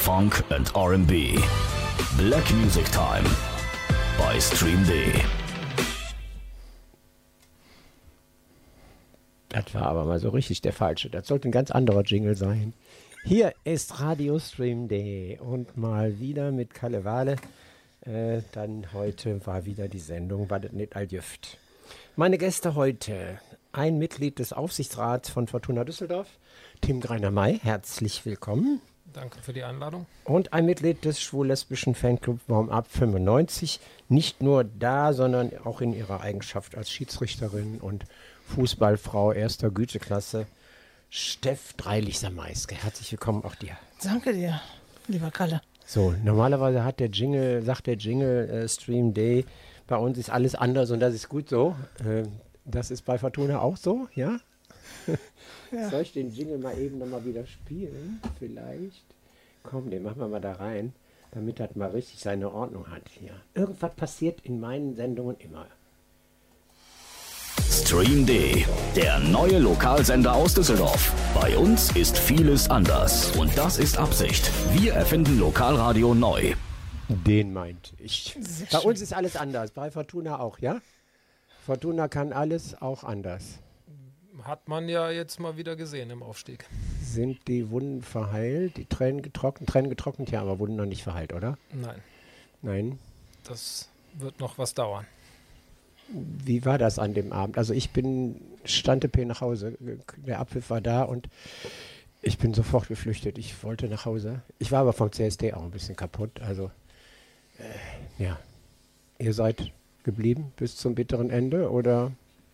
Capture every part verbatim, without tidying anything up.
Funk and R and B. Black Music Time bei Stream D. Das war aber mal so richtig der falsche. Das sollte ein ganz anderer Jingle sein. Hier ist Radio Stream D und mal wieder mit Kalle Wahle. Äh, dann heute war wieder die Sendung, war das nicht all Jüft. Meine Gäste heute, ein Mitglied des Aufsichtsrats von Fortuna Düsseldorf, Tim Greiner-May, herzlich willkommen. Danke für die Einladung. Und ein Mitglied des schwul-lesbischen Fanclub Warm-Up fünfundneunzig, nicht nur da, sondern auch in ihrer Eigenschaft als Schiedsrichterin und Fußballfrau erster Güteklasse, Steff Dreilich-Sameiske. Herzlich willkommen auch dir. Danke dir, lieber Kalle. So, normalerweise hat der Jingle, sagt der Jingle äh, Stream Day, bei uns ist alles anders und das ist gut so. Äh, das ist bei Fortuna auch so, ja? Ja. Soll ich den Jingle mal eben nochmal wieder spielen? Vielleicht. Komm, den machen wir mal da rein, damit das mal richtig seine Ordnung hat hier. Irgendwas passiert in meinen Sendungen immer. Stream D, der neue Lokalsender aus Düsseldorf. Bei uns ist vieles anders und das ist Absicht. Wir erfinden Lokalradio neu. Den meint ich. Sehr bei schön. Uns ist alles anders, bei Fortuna auch, ja? Fortuna kann alles auch anders. Hat man ja jetzt mal wieder gesehen im Aufstieg. Sind die Wunden verheilt, die Tränen getrocknet? Tränen getrocknet, ja, aber Wunden noch nicht verheilt, oder? Nein. Nein? Das wird noch was dauern. Wie war das an dem Abend? Also ich bin Stante-P nach Hause, der Abpfiff war da und ich bin sofort geflüchtet. Ich wollte nach Hause. Ich war aber vom C S D auch ein bisschen kaputt. Also äh, ja, ihr seid geblieben bis zum bitteren Ende, oder?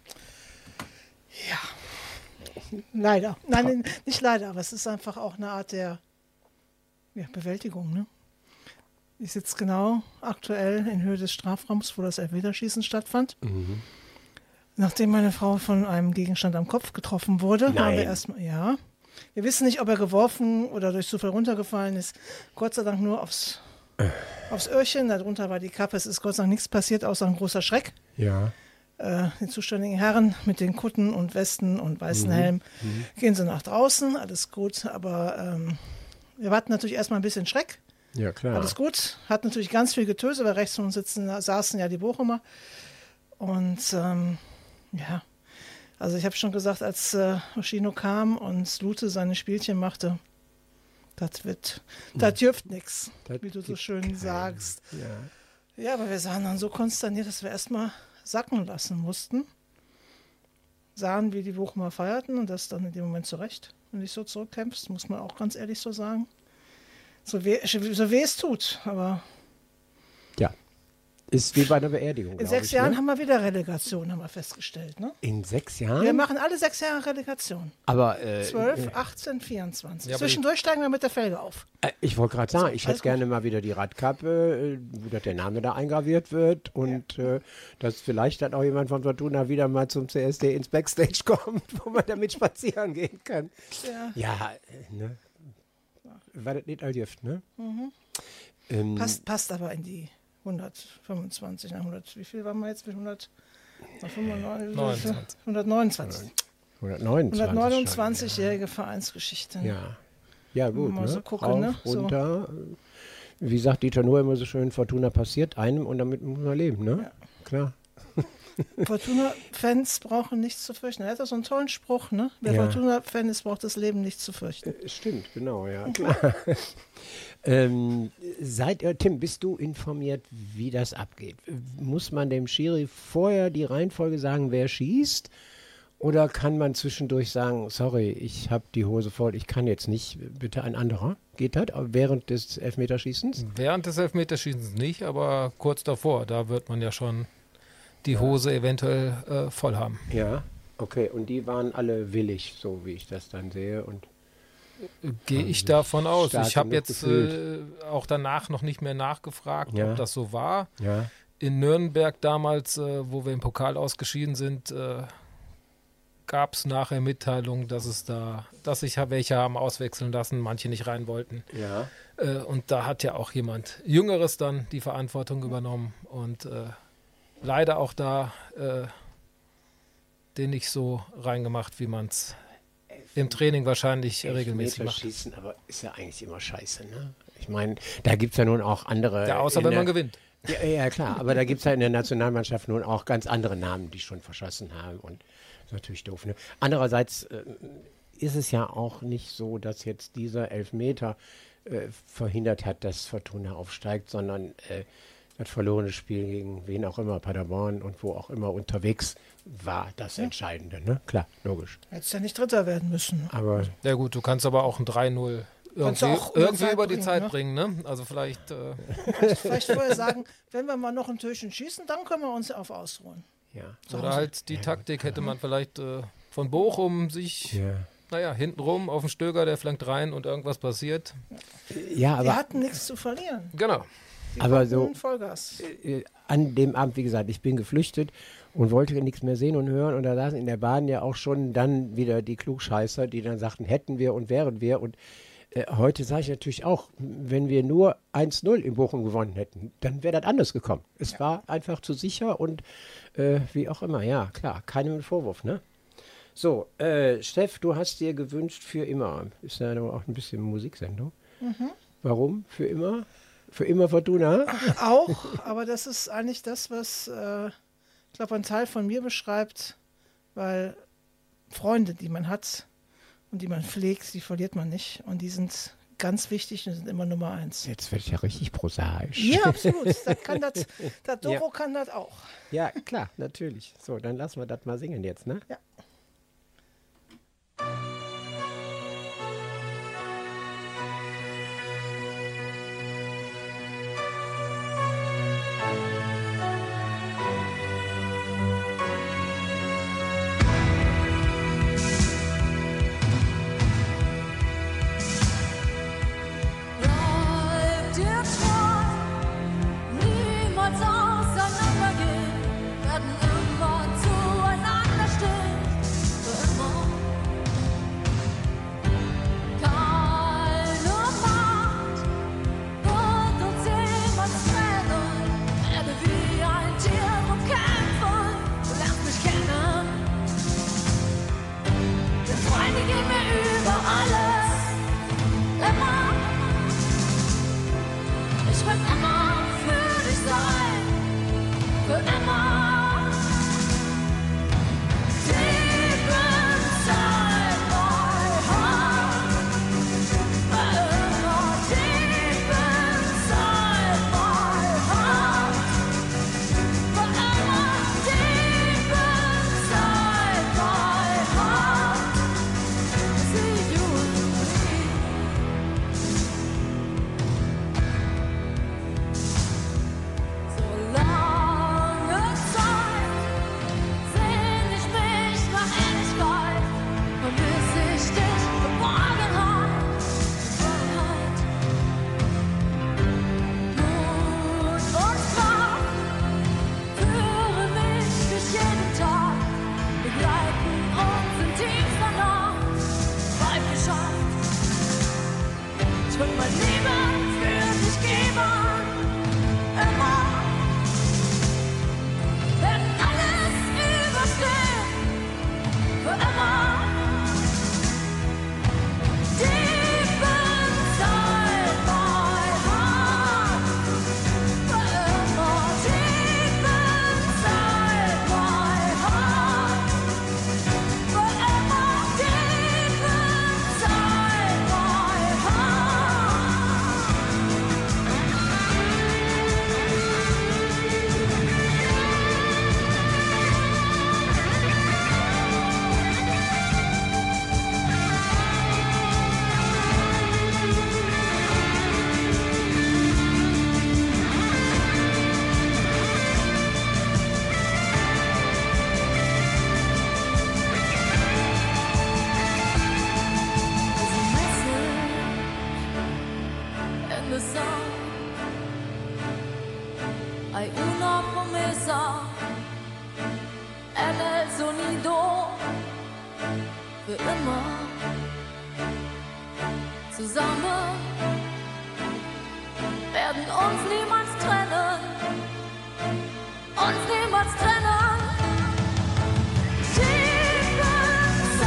Ja, leider. Nein, nicht leider, aber es ist einfach auch eine Art der ja, Bewältigung, ne? Ich sitze genau aktuell in Höhe des Strafraums, wo das Elfmeterschießen stattfand. Mhm. Nachdem meine Frau von einem Gegenstand am Kopf getroffen wurde, Nein. haben wir erstmal, ja. Wir wissen nicht, ob er geworfen oder durch Zufall runtergefallen ist. Gott sei Dank nur aufs, äh. aufs Öhrchen, darunter war die Kappe. Es ist Gott sei Dank nichts passiert, außer ein großer Schreck. Ja. Äh, die zuständigen Herren mit den Kutten und Westen und weißen mhm. Helm mhm. gehen sie nach draußen, alles gut. Aber ähm, wir hatten natürlich erstmal ein bisschen Schreck. Ja, klar. Alles gut. Hat natürlich ganz viel Getöse, weil rechts von uns sitzen, saßen ja die Bochumer. Und ähm, ja, also ich habe schon gesagt, als äh, Oschino kam und Lute seine Spielchen machte, das wird, das dürft nichts, wie du so schön kein, sagst. Ja. ja, aber wir sahen dann so konsterniert, dass wir erstmal sacken lassen mussten. Sahen, wie die Bochumer feierten und das dann in dem Moment zurecht. Wenn du dich so zurückkämpfst, muss man auch ganz ehrlich so sagen. So weh, so weh es tut, aber... Ja, ist wie bei einer Beerdigung, In sechs ich, Jahren ne? haben wir wieder Relegation, haben wir festgestellt, ne? In sechs Jahren? Wir machen alle sechs Jahre Relegation. Aber... Äh, zwölf, achtzehn, vierundzwanzig. Ja, Zwischendurch steigen wir mit der Felge auf. Äh, ich wollte gerade sagen, so, ich hätte gerne mal wieder die Radkappe, äh, wo der Name da eingraviert wird und ja. äh, dass vielleicht dann auch jemand von Fortuna wieder mal zum C S D ins Backstage kommt, wo man damit spazieren gehen kann. Ja, ja äh, ne? War das nicht all Gift, ne? Mhm. Ähm, passt, passt aber in die hundertfünfundzwanzig, hundert, wie viel waren wir jetzt mit hundert? hundertneunundzwanzig. hundertneunundzwanzig. hundertneunundzwanzig-jährige Vereinsgeschichte. Ne? Ja. Ja, gut. Mal ne? so gucken, Rauf, ne? runter. So. Wie sagt Dieter Nuhr immer so schön, Fortuna passiert einem und damit muss man leben, ne? Ja. Klar. Fortuna-Fans brauchen nichts zu fürchten. Er hat so einen tollen Spruch, ne? Wer ja. Fortuna-Fan ist, braucht das Leben nicht zu fürchten. Äh, stimmt, genau, ja, klar. ähm, seid ihr, Tim, bist du informiert, wie das abgeht? Muss man dem Schiri vorher die Reihenfolge sagen, wer schießt? Oder kann man zwischendurch sagen, sorry, ich habe die Hose voll, ich kann jetzt nicht, bitte ein anderer? Geht das während des Elfmeterschießens? Während des Elfmeterschießens nicht, aber kurz davor, da wird man ja schon die Hose eventuell äh, voll haben. Ja, okay. Und die waren alle willig, so wie ich das dann sehe. Und gehe ich davon aus. Ich habe jetzt äh, auch danach noch nicht mehr nachgefragt, ja. ob das so war. Ja. In Nürnberg damals, äh, wo wir im Pokal ausgeschieden sind, äh, gab es nachher Mitteilungen, dass es da, dass sich welche haben auswechseln lassen, manche nicht rein wollten. Ja. Äh, und da hat ja auch jemand Jüngeres dann die Verantwortung übernommen und äh, leider auch da äh, den nicht so reingemacht, wie man es im Training wahrscheinlich regelmäßig macht. Schießen, aber ist ja eigentlich immer scheiße, ne? Ich meine, da gibt es ja nun auch andere. Ja, außer wenn der, man gewinnt. Ja, ja klar, aber da gibt es ja in der Nationalmannschaft nun auch ganz andere Namen, die schon verschossen haben und das ist natürlich doof. Ne? Andererseits äh, ist es ja auch nicht so, dass jetzt dieser Elfmeter äh, verhindert hat, dass Fortuna aufsteigt, sondern äh, das verlorene Spiel gegen wen auch immer, Paderborn und wo auch immer unterwegs war das ja. Entscheidende. Ne? Klar, logisch. Hättest ja nicht Dritter werden müssen. Aber ja gut, du kannst aber auch ein drei null irgendwie, irgendwie über die Zeit bringen. Ne? Also vielleicht... Äh vielleicht vorher sagen, wenn wir mal noch ein Türchen schießen, dann können wir uns auf ausruhen. Ja. Oder halt die ja, Taktik hätte man vielleicht äh, von Bochum sich... Ja. Naja, hintenrum auf den Stöger, der flankt rein und irgendwas passiert. Ja, aber... Wir hatten nichts zu verlieren. Genau. Die aber so Vollgas. Äh, an dem Abend, wie gesagt, ich bin geflüchtet und wollte nichts mehr sehen und hören und da saßen in der Bahn ja auch schon dann wieder die Klugscheißer, die dann sagten, hätten wir und wären wir und äh, heute sage ich natürlich auch, wenn wir nur eins null in Bochum gewonnen hätten, dann wäre das anders gekommen. Es ja. war einfach zu sicher und äh, wie auch immer, ja klar, keinem Vorwurf, ne? So, äh, Steff, du hast dir gewünscht für immer, ist ja auch ein bisschen Musiksendung. Mhm. Warum für immer? Für immer Fortuna? Auch, aber das ist eigentlich das, was, äh, ich glaube, ein Teil von mir beschreibt, weil Freunde, die man hat und die man pflegt, die verliert man nicht und die sind ganz wichtig und sind immer Nummer eins. Jetzt wird es ja richtig prosaisch. Ja, absolut. Das kann das, der Doro ja. kann das auch. Ja, klar, natürlich. So, dann lassen wir das mal singen jetzt, ne? Ja.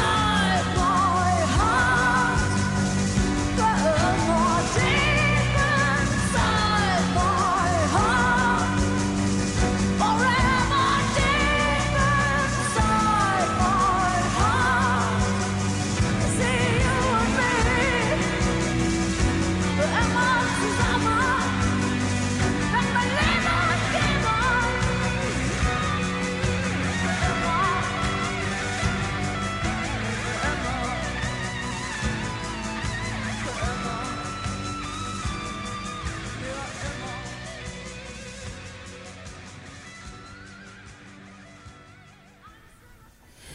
Deep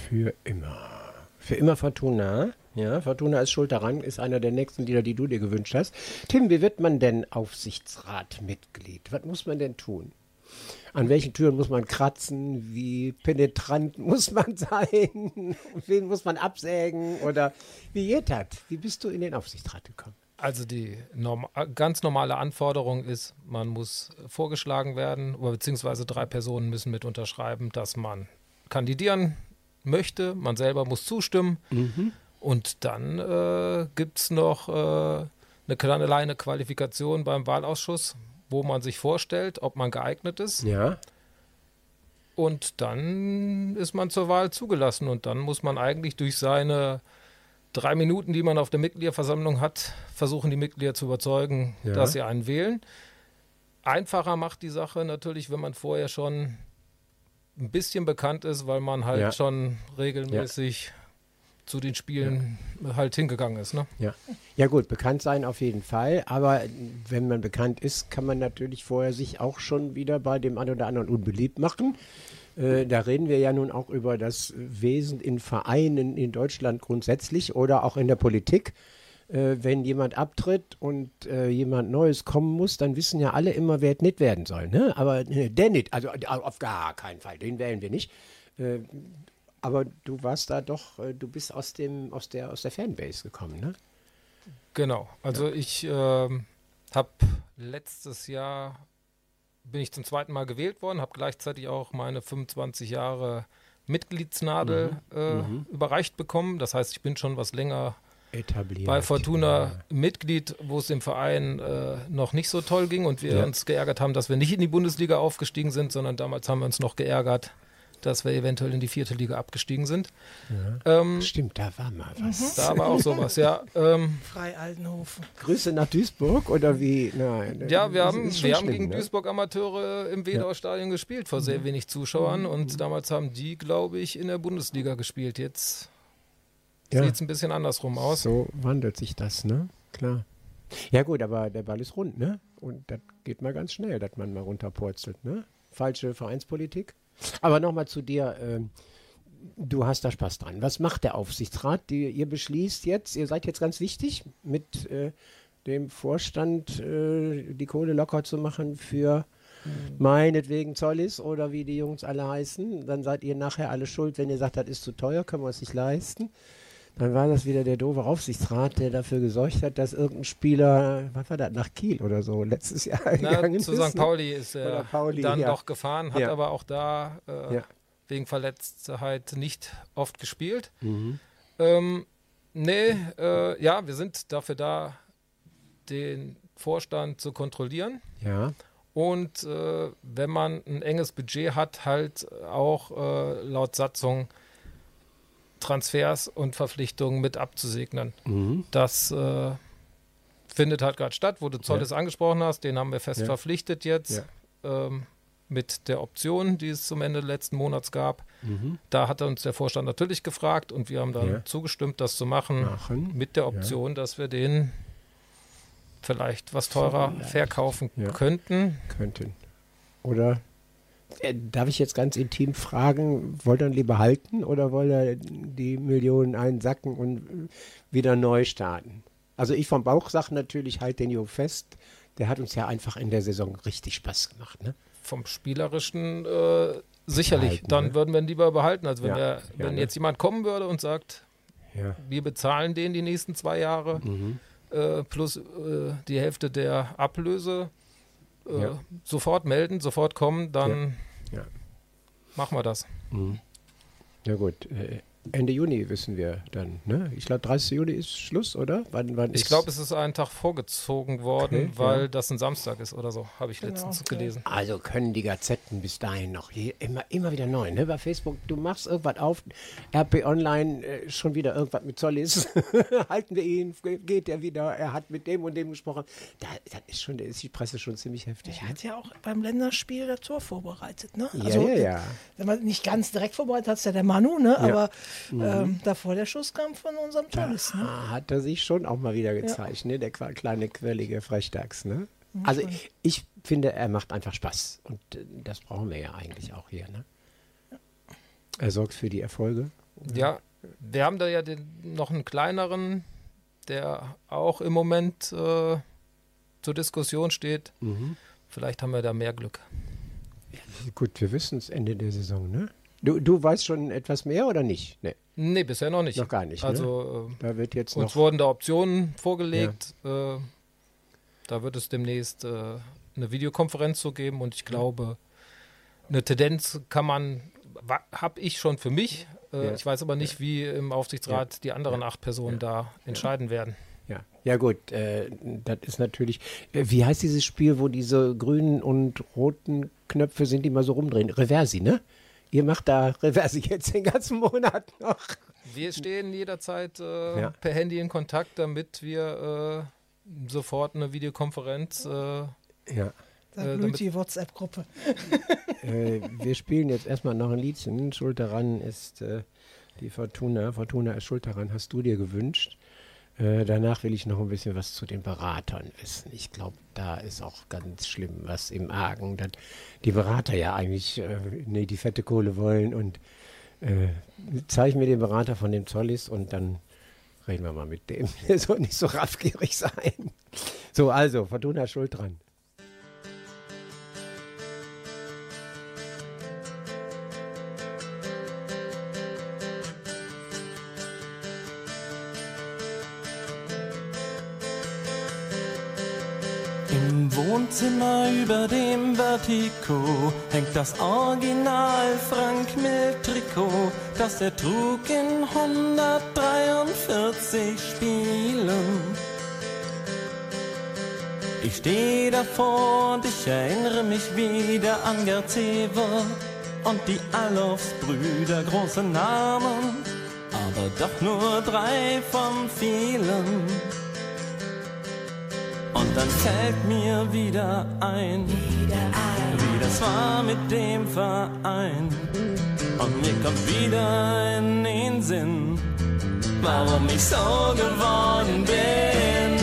Für immer. Für immer Fortuna. Ja, Fortuna ist schuld daran, ist einer der nächsten Lieder, die du dir gewünscht hast. Tim, wie wird man denn Aufsichtsratmitglied? Was muss man denn tun? An welchen Türen muss man kratzen? Wie penetrant muss man sein? Wen muss man absägen? Oder wie geht das? Wie bist du in den Aufsichtsrat gekommen? Also die norm ganz normale Anforderung ist, man muss vorgeschlagen werden, oder beziehungsweise drei Personen müssen mit unterschreiben, dass man kandidieren möchte. Man selber muss zustimmen. Mhm. Und dann äh, gibt es noch äh, eine kleine Qualifikation beim Wahlausschuss, wo man sich vorstellt, ob man geeignet ist. Ja. Und dann ist man zur Wahl zugelassen. Und dann muss man eigentlich durch seine drei Minuten, die man auf der Mitgliederversammlung hat, versuchen, die Mitglieder zu überzeugen, ja. dass sie einen wählen. Einfacher macht die Sache natürlich, wenn man vorher schon ein bisschen bekannt ist, weil man halt ja. schon regelmäßig ja. zu den Spielen ja. halt hingegangen ist. Ne? Ja. ja gut, bekannt sein auf jeden Fall, aber wenn man bekannt ist, kann man natürlich vorher sich auch schon wieder bei dem einen oder anderen unbeliebt machen. Äh, da reden wir ja nun auch über das Wesen in Vereinen in Deutschland grundsätzlich oder auch in der Politik. Äh, wenn jemand abtritt und äh, jemand Neues kommen muss, dann wissen ja alle immer, wer es nicht werden soll. Ne? Aber äh, der nicht, also auf gar keinen Fall, den wählen wir nicht. Äh, aber du warst da doch, äh, du bist aus dem, aus der, aus der Fanbase gekommen, ne? Genau, also ja. ich äh, habe letztes Jahr bin ich zum zweiten Mal gewählt worden, habe gleichzeitig auch meine fünfundzwanzig Jahre Mitgliedsnadel mhm. Äh, mhm. überreicht bekommen. Das heißt, ich bin schon was länger etabliert bei Fortuna ja. Mitglied, wo es dem Verein äh, noch nicht so toll ging und wir ja. uns geärgert haben, dass wir nicht in die Bundesliga aufgestiegen sind, sondern damals haben wir uns noch geärgert, dass wir eventuell in die vierte Liga abgestiegen sind. Ja. Ähm, Stimmt, da war mal was. Da war auch sowas, ja. Ähm, Frei Altenhofen. Grüße nach Duisburg oder wie? Nein, ja, wir haben, wir haben gegen ne? Duisburg Amateure im Wedau-Stadion ja. gespielt, vor sehr wenig Zuschauern. Mhm. Und damals haben die, glaube ich, in der Bundesliga gespielt. Jetzt ja. sieht es ein bisschen andersrum aus. So wandelt sich das, ne? Klar. Ja gut, aber der Ball ist rund, ne? Und das geht mal ganz schnell, dass man mal runterpurzelt, ne? Falsche Vereinspolitik. Aber nochmal zu dir, äh, du hast da Spaß dran. Was macht der Aufsichtsrat? Die, ihr beschließt jetzt, ihr seid jetzt ganz wichtig, mit äh, dem Vorstand äh, die Kohle locker zu machen für mhm. meinetwegen Zollis oder wie die Jungs alle heißen. Dann seid ihr nachher alle schuld, wenn ihr sagt, das ist zu teuer, können wir es nicht leisten. Dann war das wieder der doofe Aufsichtsrat, der dafür gesorgt hat, dass irgendein Spieler, was war das, nach Kiel oder so, letztes Jahr Na, gegangen zu ist. Zu Sankt Pauli ist er Pauli, dann ja. doch gefahren, hat ja. aber auch da äh, ja. wegen Verletztheit nicht oft gespielt. Mhm. Ähm, nee, äh, ja, wir sind dafür da, den Vorstand zu kontrollieren. Ja. Und äh, wenn man ein enges Budget hat, halt auch äh, laut Satzung Transfers und Verpflichtungen mit abzusegnen. Mhm. Das äh, findet halt gerade statt, wo du Zollis ja. angesprochen hast, den haben wir fest ja. verpflichtet jetzt ja. ähm, mit der Option, die es zum Ende letzten Monats gab. Mhm. Da hat uns der Vorstand natürlich gefragt und wir haben dann ja. zugestimmt, das zu machen, machen. mit der Option, ja. dass wir den vielleicht was teurer vielleicht. verkaufen ja. könnten. Könnten. Oder Äh, darf ich jetzt ganz intim fragen, wollt ihr ihn lieber halten oder wollt ihr die Millionen einsacken und wieder neu starten? Also ich vom Bauch sage natürlich, halt den Jungen fest. Der hat uns ja einfach in der Saison richtig Spaß gemacht. Ne? Vom Spielerischen äh, sicherlich. Behalten, Dann ne? würden wir ihn lieber behalten. Also wenn, ja, wir, wenn ja, ne? jetzt jemand kommen würde und sagt, ja. wir bezahlen den die nächsten zwei Jahre mhm. äh, plus äh, die Hälfte der Ablöse, Äh, ja. sofort melden, sofort kommen, dann ja. Ja. machen wir das. Mhm. Ja gut, äh, Ende Juni wissen wir dann, ne? Ich glaube dreißigsten Juni ist Schluss, oder? Wann, wann ich glaube, es ist einen Tag vorgezogen worden, okay, weil ja. das ein Samstag ist oder so, habe ich genau, letztens okay. gelesen. Also können die Gazetten bis dahin noch je, immer, immer wieder neu, ne? Bei Facebook, du machst irgendwas auf, R P Online, äh, schon wieder irgendwas mit Zollis, halten wir ihn, geht er wieder, er hat mit dem und dem gesprochen. Da, das ist schon, da ist die Presse schon ziemlich heftig. Er ne? hat ja auch beim Länderspiel das Tor vorbereitet, ne? Ja, also, ja, ja. Wenn man nicht ganz direkt vorbereitet hat, ist ja der Manu, ne? Ja. Aber Mhm. Ähm, davor der Schuss kam von unserem Tollis. Ne? Da hat er sich schon auch mal wieder gezeigt, ja. ne? Der kleine, quirlige Frechdachs. Ne? Also ich, ich finde, er macht einfach Spaß. Und äh, das brauchen wir ja eigentlich auch hier. Ne? Ja. Er sorgt für die Erfolge Ja, wir haben da ja den, noch einen kleineren, der auch im Moment äh, zur Diskussion steht. Mhm. Vielleicht haben wir da mehr Glück. Gut, wir wissen es Ende der Saison, ne? Du, du weißt schon etwas mehr oder nicht? Nee. Nee, bisher noch nicht. Noch gar nicht, Also, ne? Da wird jetzt uns noch wurden da Optionen vorgelegt. Ja. Äh, da wird es demnächst äh, eine Videokonferenz zu geben und ich glaube, eine Tendenz kann man, habe ich schon für mich. Äh, ja. Ich weiß aber nicht, wie im Aufsichtsrat ja. die anderen acht Personen ja. da entscheiden ja. werden. Ja, ja gut, äh, das ist natürlich, äh, wie heißt dieses Spiel, wo diese grünen und roten Knöpfe sind, die mal so rumdrehen? Reversi, ne? Ihr macht da Reversi jetzt den ganzen Monat noch. Wir stehen jederzeit äh, ja. per Handy in Kontakt, damit wir äh, sofort eine Videokonferenz äh, ja. Da blüht die WhatsApp-Gruppe. äh, wir spielen jetzt erstmal noch ein Liedchen. Schuld daran ist äh, die Fortuna. Fortuna ist schuld daran, hast du dir gewünscht. Äh, danach will ich noch ein bisschen was zu den Beratern wissen. Ich glaube, da ist auch ganz schlimm was im Argen. Dass die Berater ja eigentlich äh, nee, die fette Kohle wollen. Und äh, zeig mir den Berater von dem Zollis und dann reden wir mal mit dem. Der soll nicht so raffgierig sein. So, also, Fortuna ist schuld dran. Im Wohnzimmer über dem Vertigo hängt das Original Frank Mill Trikot, das er trug in hundertdreiundvierzig Spielen. Ich stehe davor und ich erinnere mich wieder an Gerd Zever und die Alofs-Brüder, große Namen, aber doch nur drei von vielen. Und dann fällt mir wieder ein, wie das war mit dem Verein. Und mir kommt wieder in den Sinn, warum ich so geworden bin.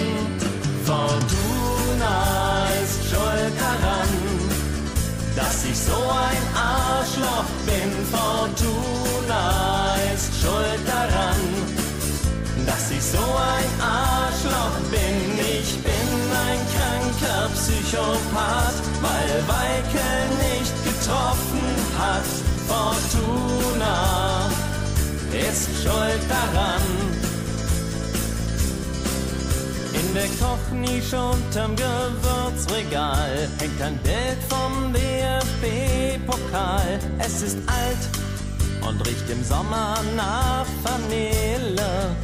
Fortuna ist schuld daran, dass ich so ein Arschloch bin. Fortuna ist schuld daran, dass ich so ein Arschloch bin. Ich bin ein kranker Psychopath, weil Weikel nicht getroffen hat. Fortuna ist schuld daran. In der Kochnische unterm Gewürzregal hängt ein Bild vom D F B-Pokal. Es ist alt und riecht im Sommer nach Vanille.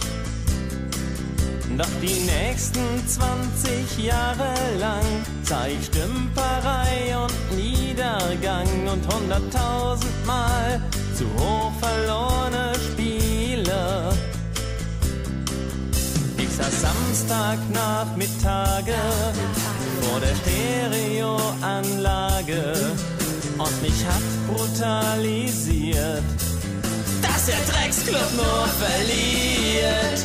Doch die nächsten zwanzig Jahre lang sah ich Stümperei und Niedergang und hunderttausendmal zu hoch verlorene Spiele. Ich saß Samstagnachmittage vor der Stereoanlage und mich hat brutalisiert, dass der Drecksclub nur verliert.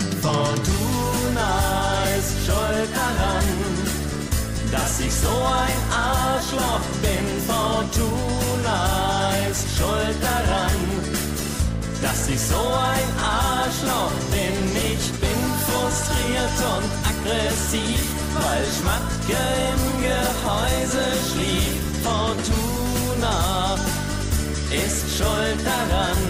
Fortuna ist schuld daran, dass ich so ein Arschloch bin. Fortuna ist schuld daran, dass ich so ein Arschloch bin. Ich bin frustriert und aggressiv, weil Schmatke im Gehäuse schlief. Fortuna ist schuld daran.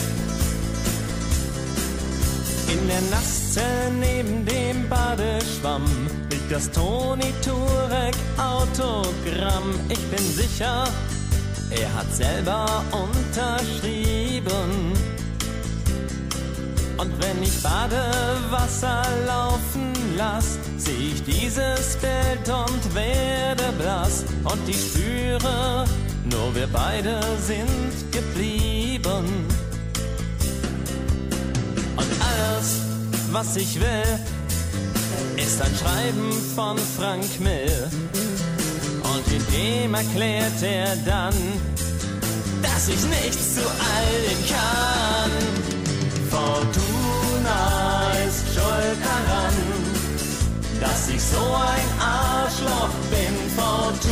In der Nasszelle neben dem Badeschwamm liegt das Toni Turek Autogramm. Ich bin sicher, er hat selber unterschrieben. Und wenn ich Badewasser laufen lass, sehe ich dieses Bild und werde blass. Und ich spüre, nur wir beide sind geblieben. Und alles, was ich will, ist ein Schreiben von Frank Mill. Und in dem erklärt er dann, dass ich nichts zu all dem kann. Fortuna ist schuld daran, dass ich so ein Arschloch bin.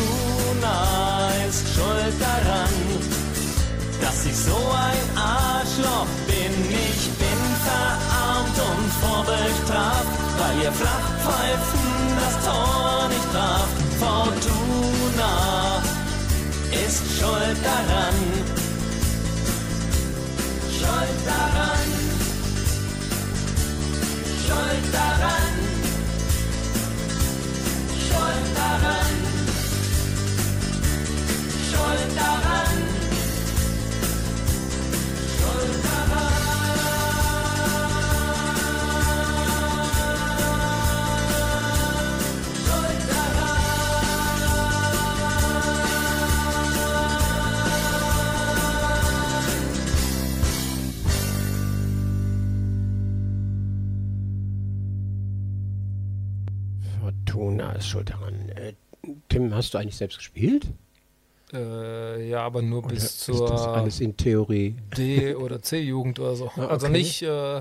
Fortuna ist schuld daran, dass ich so ein Arschloch Arschloch bin, ich bin verarmt und vorbestraft, weil ihr Flachpfeifen das Tor nicht traf. Fortuna ist schuld daran, schuld daran, schuld daran, schuld daran, schuld daran, schuld daran. Fortuna ist schuld daran. Äh, Tim, hast du eigentlich selbst gespielt? Äh, ja, aber nur Oder bis ist zur das alles in Theorie? D- oder C-Jugend oder so. Ah, Also okay. nicht, äh,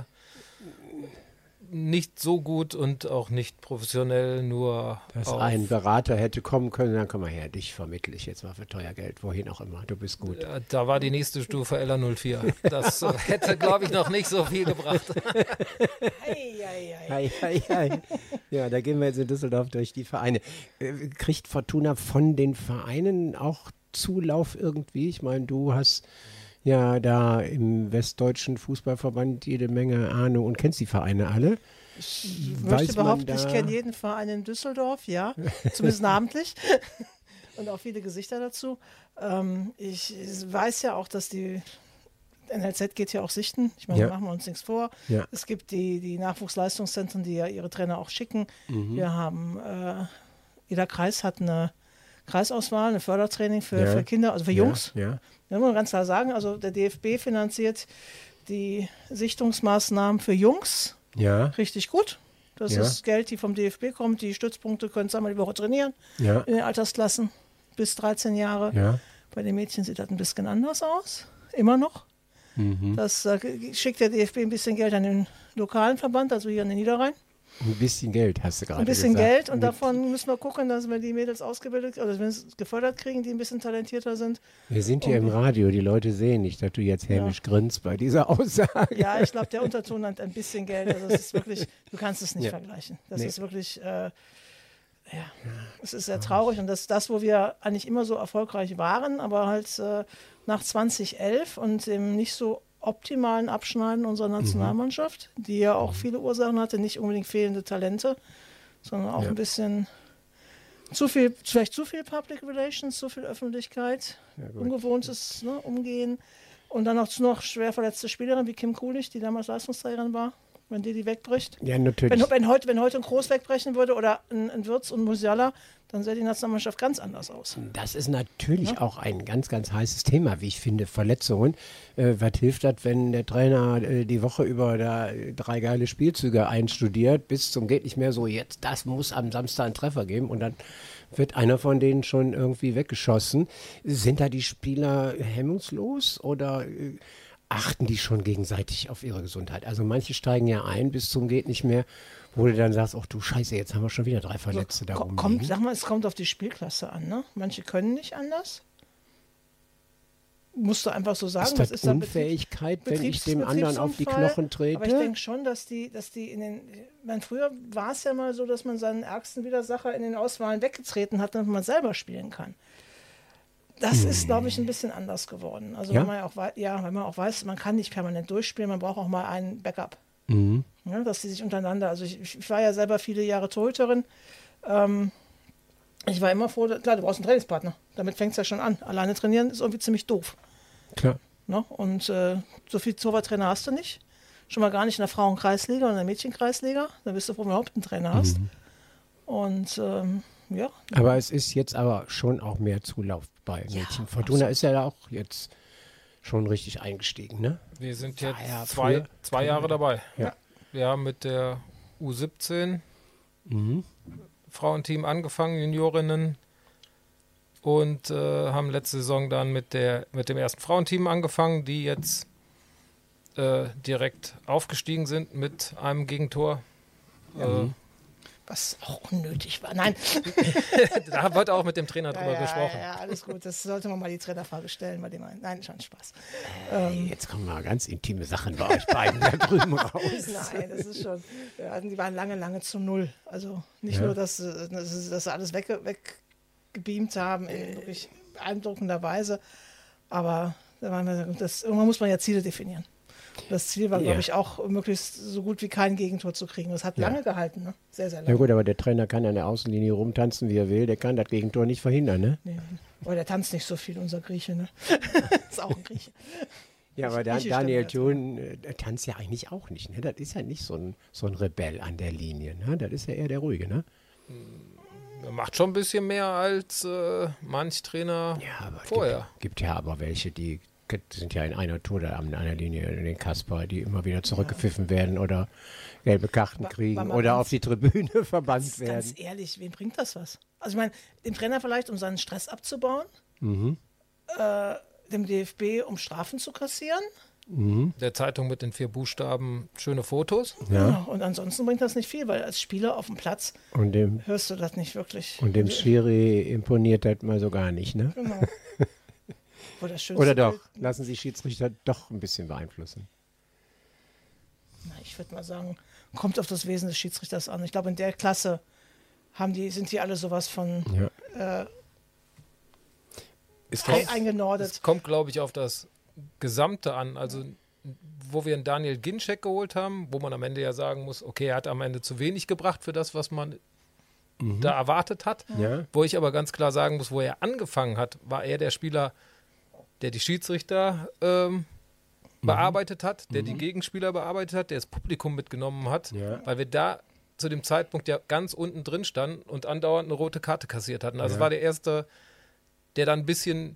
nicht so gut und auch nicht professionell, nur Dass auf, ein Berater hätte kommen können, dann komm mal her, dich vermittle ich jetzt mal für teuer Geld, wohin auch immer, du bist gut. Ja, da war die nächste Stufe L A null vier. Das äh, hätte, glaube ich, noch nicht so viel gebracht. Ei, ei, ei. Hei, hei, hei. Ja, da gehen wir jetzt in Düsseldorf durch die Vereine. Äh, Kriegt Fortuna von den Vereinen auch Zulauf irgendwie? Ich meine, du hast ja da im Westdeutschen Fußballverband jede Menge Ahnung und kennst die Vereine alle. Ich Weiß möchte man behaupten, ich da- kenne jeden Verein in Düsseldorf, ja, zumindest namentlich und auch viele Gesichter dazu. Ähm, ich weiß ja auch, dass die N L Z geht ja auch sichten. Ich meine, Ja. da machen wir uns nichts vor. Ja. Es gibt die, die Nachwuchsleistungszentren, die ja ihre Trainer auch schicken. Mhm. Wir haben, äh, jeder Kreis hat eine Kreisauswahl, ein Fördertraining für, Ja. für Kinder, also für Jungs. Ja, ja. Da muss man ganz klar sagen, also der D F B finanziert die Sichtungsmaßnahmen für Jungs Ja, richtig gut. Das Ja. ist Geld, die vom D F B kommt. Die Stützpunkte können zweimal die Woche trainieren ja, in den Altersklassen bis dreizehn Jahre. ja. Bei den Mädchen sieht das ein bisschen anders aus, immer noch. Mhm. Das äh, schickt der D F B ein bisschen Geld an den lokalen Verband, also hier an den Niederrhein. Ein bisschen Geld hast du gerade Ein bisschen gesagt. Geld und Mit- davon müssen wir gucken, dass wir die Mädels ausgebildet oder zumindest gefördert kriegen, die ein bisschen talentierter sind. Wir sind hier im Radio, die Leute sehen nicht, dass du jetzt hämisch grinst bei dieser Aussage. Ja, ich glaube, der Unterton hat ein bisschen Geld. Also es ist wirklich, du kannst es nicht Ja. vergleichen. Das Nee. ist wirklich, äh, ja, es ist sehr traurig und das ist das, wo wir eigentlich immer so erfolgreich waren, aber halt äh, nach zweitausendelf und dem nicht so optimalen Abschneiden unserer Nationalmannschaft, die ja auch viele Ursachen hatte, nicht unbedingt fehlende Talente, sondern auch Ja. ein bisschen zu viel, vielleicht zu viel Public Relations, zu viel Öffentlichkeit, Ja, gut. ungewohntes ne, Umgehen und dann auch noch schwer verletzte Spielerin wie Kim Kulich, die damals Leistungsträgerin war, wenn die die wegbricht. Ja, natürlich. Wenn, wenn, heute, wenn heute ein Groß wegbrechen würde oder ein, ein Wirtz und Musiala, dann sähe die Nationalmannschaft ganz anders aus. Das ist natürlich auch ein ganz, ganz heißes Thema, wie ich finde. Verletzungen. Äh, was hilft das, wenn der Trainer äh, die Woche über da äh, drei geile Spielzüge einstudiert, bis zum geht nicht mehr so, jetzt, das muss am Samstag einen Treffer geben und dann wird einer von denen schon irgendwie weggeschossen. Sind da die Spieler hemmungslos oder äh, achten die schon gegenseitig auf ihre Gesundheit? Also manche steigen ja ein bis zum geht nicht mehr, wo du dann sagst, ach du Scheiße, jetzt haben wir schon wieder drei Verletzte da Ko- rumliegen. kommt, sag mal, es kommt auf die Spielklasse an. Ne? Manche können nicht anders. Musst du einfach so sagen. Ist das, ist dann Betriebs- Unfähigkeit, wenn ich Betriebs- dem anderen auf die Betriebsunfall. Knochen trete? Aber ich denke schon, dass die, dass die in den. Man, früher war es ja mal so, dass man seinen ärgsten Widersacher in den Auswahlen weggetreten hat, damit man selber spielen kann. Das ist, glaube ich, ein bisschen anders geworden. Also Ja? wenn man ja auch, wei- ja, wenn man auch weiß, man kann nicht permanent durchspielen, man braucht auch mal einen Backup. Mhm. Ja, dass die sich untereinander, also ich, ich war ja selber viele Jahre Torhüterin. Ähm, ich war immer froh, dass- klar, du brauchst einen Trainingspartner. Damit fängt es ja schon an. Alleine trainieren ist irgendwie ziemlich doof. Klar. Ne? Und äh, so viel Torwarttrainer hast du nicht. Schon mal gar nicht in der Frauenkreisliga oder in der Mädchenkreisliga. Da bist du froh, wenn du überhaupt einen Trainer hast. Und ähm, ja, Aber es ist jetzt aber schon auch mehr Zulauf bei Ja, Mädchen. Fortuna ist ja auch jetzt schon richtig eingestiegen, ne? Wir sind jetzt Ah ja, zwei, früher- zwei Jahre dabei. Ja. Wir haben mit der U siebzehn Mhm. Frauenteam angefangen, Juniorinnen, und äh, haben letzte Saison dann mit, der, mit dem ersten Frauenteam angefangen, die jetzt äh, direkt aufgestiegen sind mit einem Gegentor. Äh, was auch unnötig war. Nein. Da wird auch mit dem Trainer drüber ja, gesprochen. Ja, ja, alles gut. Das sollte man mal die Trainerfrage stellen. Bei dem einen. Nein, schon Spaß. Äh, ähm, jetzt kommen mal ganz intime Sachen bei euch beiden da drüben raus. Nein, das ist schon. Ja, die waren lange, lange zu null. Also nicht ja. nur, dass, dass, dass sie alles weg, weggebeamt haben, in wirklich beeindruckender Weise. Aber das, irgendwann muss man ja Ziele definieren. Das Ziel war, ja. glaube ich, auch möglichst so gut wie kein Gegentor zu kriegen. Das hat ja. lange gehalten, ne? Sehr, sehr lange. Ja gut, aber der Trainer kann an der Außenlinie rumtanzen, wie er will. Der kann das Gegentor nicht verhindern, ne? Nee. Aber der tanzt nicht so viel, unser Grieche, ne? Ist auch ein Grieche. Ja, aber Dan, Daniel Thun äh, tanzt ja eigentlich auch nicht, ne? Das ist ja nicht so ein, so ein Rebell an der Linie, ne? Das ist ja eher der Ruhige, ne? Er macht schon ein bisschen mehr als äh, manch Trainer ja, aber vorher. Es gibt, gibt ja aber welche, die sind ja in einer Tour da an einer Linie, in den Kasper, die immer wieder zurückgepfiffen ja. werden oder gelbe Karten kriegen oder ganz, auf die Tribüne verbannt ganz werden. Ganz ehrlich, wem bringt das was? Also ich meine, dem Trainer vielleicht, um seinen Stress abzubauen, mhm. äh, dem D F B, um Strafen zu kassieren. Mhm. Der Zeitung mit den vier Buchstaben schöne Fotos. Ja. Ja, und ansonsten bringt das nicht viel, weil als Spieler auf dem Platz und dem, hörst du das nicht wirklich. Und dem Schiri imponiert das mal so gar nicht, ne? Genau. Oder doch, lassen sich Schiedsrichter doch ein bisschen beeinflussen? Na, ich würde mal sagen, kommt auf das Wesen des Schiedsrichters an. Ich glaube, in der Klasse haben die, sind die alle sowas von ja. äh, es kommt, eingenordet. Es kommt, glaube ich, auf das Gesamte an. Also, wo wir einen Daniel Ginczek geholt haben, wo man am Ende ja sagen muss, okay, er hat am Ende zu wenig gebracht für das, was man mhm. da erwartet hat. Ja. Wo ich aber ganz klar sagen muss, wo er angefangen hat, war er der Spieler, der die Schiedsrichter ähm, mhm. bearbeitet hat, der mhm. die Gegenspieler bearbeitet hat, der das Publikum mitgenommen hat, ja. weil wir da zu dem Zeitpunkt ja ganz unten drin standen und andauernd eine rote Karte kassiert hatten. Also ja. war der Erste, der dann ein bisschen,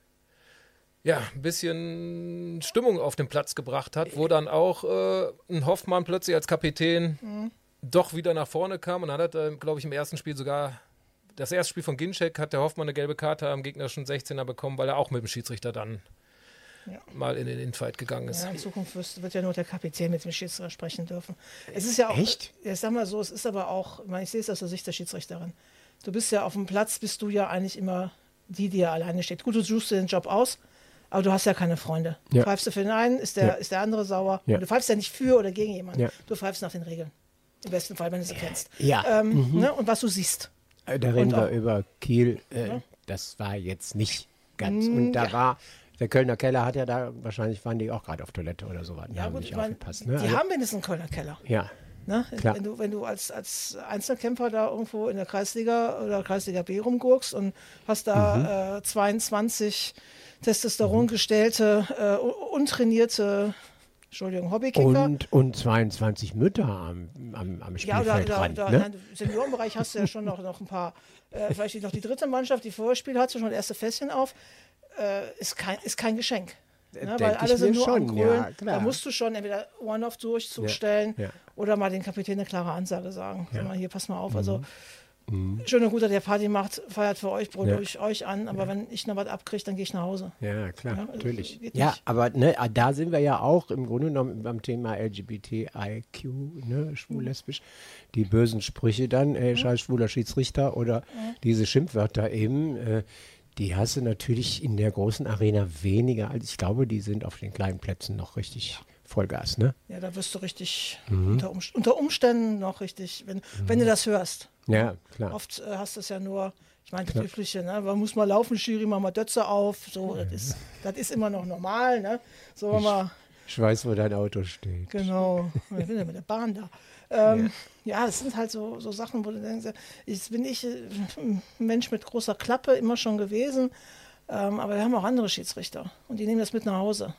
ja, ein bisschen Stimmung auf den Platz gebracht hat, wo dann auch äh, ein Hoffmann plötzlich als Kapitän mhm. doch wieder nach vorne kam und dann hat er, glaube ich, im ersten Spiel sogar das erste Spiel von Ginczek hat der Hoffmann eine gelbe Karte am gegnerischen sechzehner bekommen, weil er auch mit dem Schiedsrichter dann ja. mal in den Infight gegangen ist. Ja, in Zukunft wird ja nur der Kapitän mit dem Schiedsrichter sprechen dürfen. Es ist ja auch, echt? Ja, ich sag mal so, es ist aber auch, ich, meine, ich sehe es aus der Sicht der Schiedsrichterin. Du bist ja auf dem Platz, bist du ja eigentlich immer die, die ja alleine steht. Gut, du suchst dir den Job aus, aber du hast ja keine Freunde. Ja. Pfeifst du für den einen, ist der, ja. ist der andere sauer. Ja. Du pfeifst ja nicht für oder gegen jemanden. Ja. Du pfeifst nach den Regeln. Im besten Fall, wenn du sie kennst. Ja. Ähm, mhm. ne? Und was du siehst. Da reden wir auch, über Kiel. Äh, ja. Das war jetzt nicht ganz. Und da ja. war, der Kölner Keller hat ja da, wahrscheinlich waren die auch gerade auf Toilette oder so. Die ja, haben gut, nicht ich mein, aufgepasst. Ne? Die also, haben wenigstens einen Kölner Keller. Ja. Ne? Klar. Wenn du, wenn du als, als Einzelkämpfer da irgendwo in der Kreisliga oder Kreisliga B rumgurkst und hast da mhm. äh, zweiundzwanzig Testosteron gestellte, äh, untrainierte, Entschuldigung, Hobbykicker. Und, und zweiundzwanzig Mütter am, am, am Spielfeldrand. Ja, da, da, da, ne? nein, im Seniorenbereich hast du ja schon noch, noch ein paar, äh, vielleicht noch die dritte Mannschaft, die vorher spielt, hat schon das erste Fässchen auf. Äh, ist, kein, ist kein Geschenk. Ne? Weil alle sind nur am Grölen. Ja, da musst du schon entweder One-Off-Durchzug ja, stellen ja. oder mal den Kapitän eine klare Ansage sagen. Ja. Sag mal, hier, pass mal auf. Mhm. Also, mhm. schön und gut, dass der Party macht, feiert für euch, brot ja. euch, euch an, aber ja. wenn ich noch was abkriege, dann gehe ich nach Hause. Ja, klar, ja, natürlich. Also, ja, aber ne, da sind wir ja auch im Grunde genommen beim Thema L G B T I Q, ne, schwul, lesbisch, die bösen Sprüche dann, äh, scheiß schwuler Schiedsrichter oder ja. diese Schimpfwörter eben, äh, die hast du natürlich in der großen Arena weniger, als ich glaube, die sind auf den kleinen Plätzen noch richtig Vollgas, ne? Ja, da wirst du richtig mhm. unter, Umst- unter Umständen noch richtig, wenn, mhm. wenn du das hörst. Ja, klar. Oft äh, hast du es ja nur, ich meine, das Übliche, ne? Man muss mal laufen, Schiri, mach mal Dötze auf, so, das ist, das ist immer noch normal, ne? So, ich, mal, ich weiß, wo dein Auto steht. Genau, ich bin ja mit der Bahn da. Ähm, ja. ja, das sind halt so, so Sachen, wo du denkst, jetzt bin ich ein Mensch mit großer Klappe, immer schon gewesen, ähm, aber wir haben auch andere Schiedsrichter und die nehmen das mit nach Hause.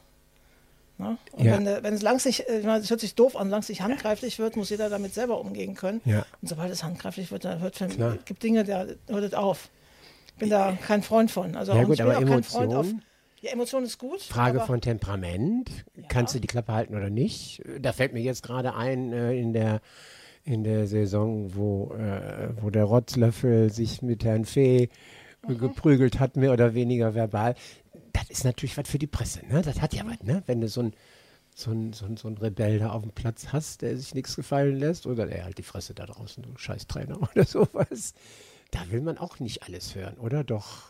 Ne? Und ja. wenn, wenn es langsam, ich meine, es hört sich doof an, solange es nicht handgreiflich wird, muss jeder damit selber umgehen können. Ja. Und sobald es handgreiflich wird, dann hört es gibt Dinge, da hört es auf. Ich bin da kein Freund von. Also ja, auch, gut, ich bin aber auch Emotion, kein Freund auf. Ja, Emotion ist gut. Frage aber, von Temperament. Ja. Kannst du die Klappe halten oder nicht? Da fällt mir jetzt gerade ein äh, in der in der Saison, wo, äh, wo der Rotzlöffel sich mit Herrn Fee mhm. geprügelt hat, mehr oder weniger verbal. Das ist natürlich was für die Presse, ne? Das hat ja was, ne? Wenn du so ein so ein, so, ein, so ein Rebell da auf dem Platz hast, der sich nichts gefallen lässt, oder der halt die Fresse da draußen, du Scheißtrainer oder sowas. Da will man auch nicht alles hören, oder doch?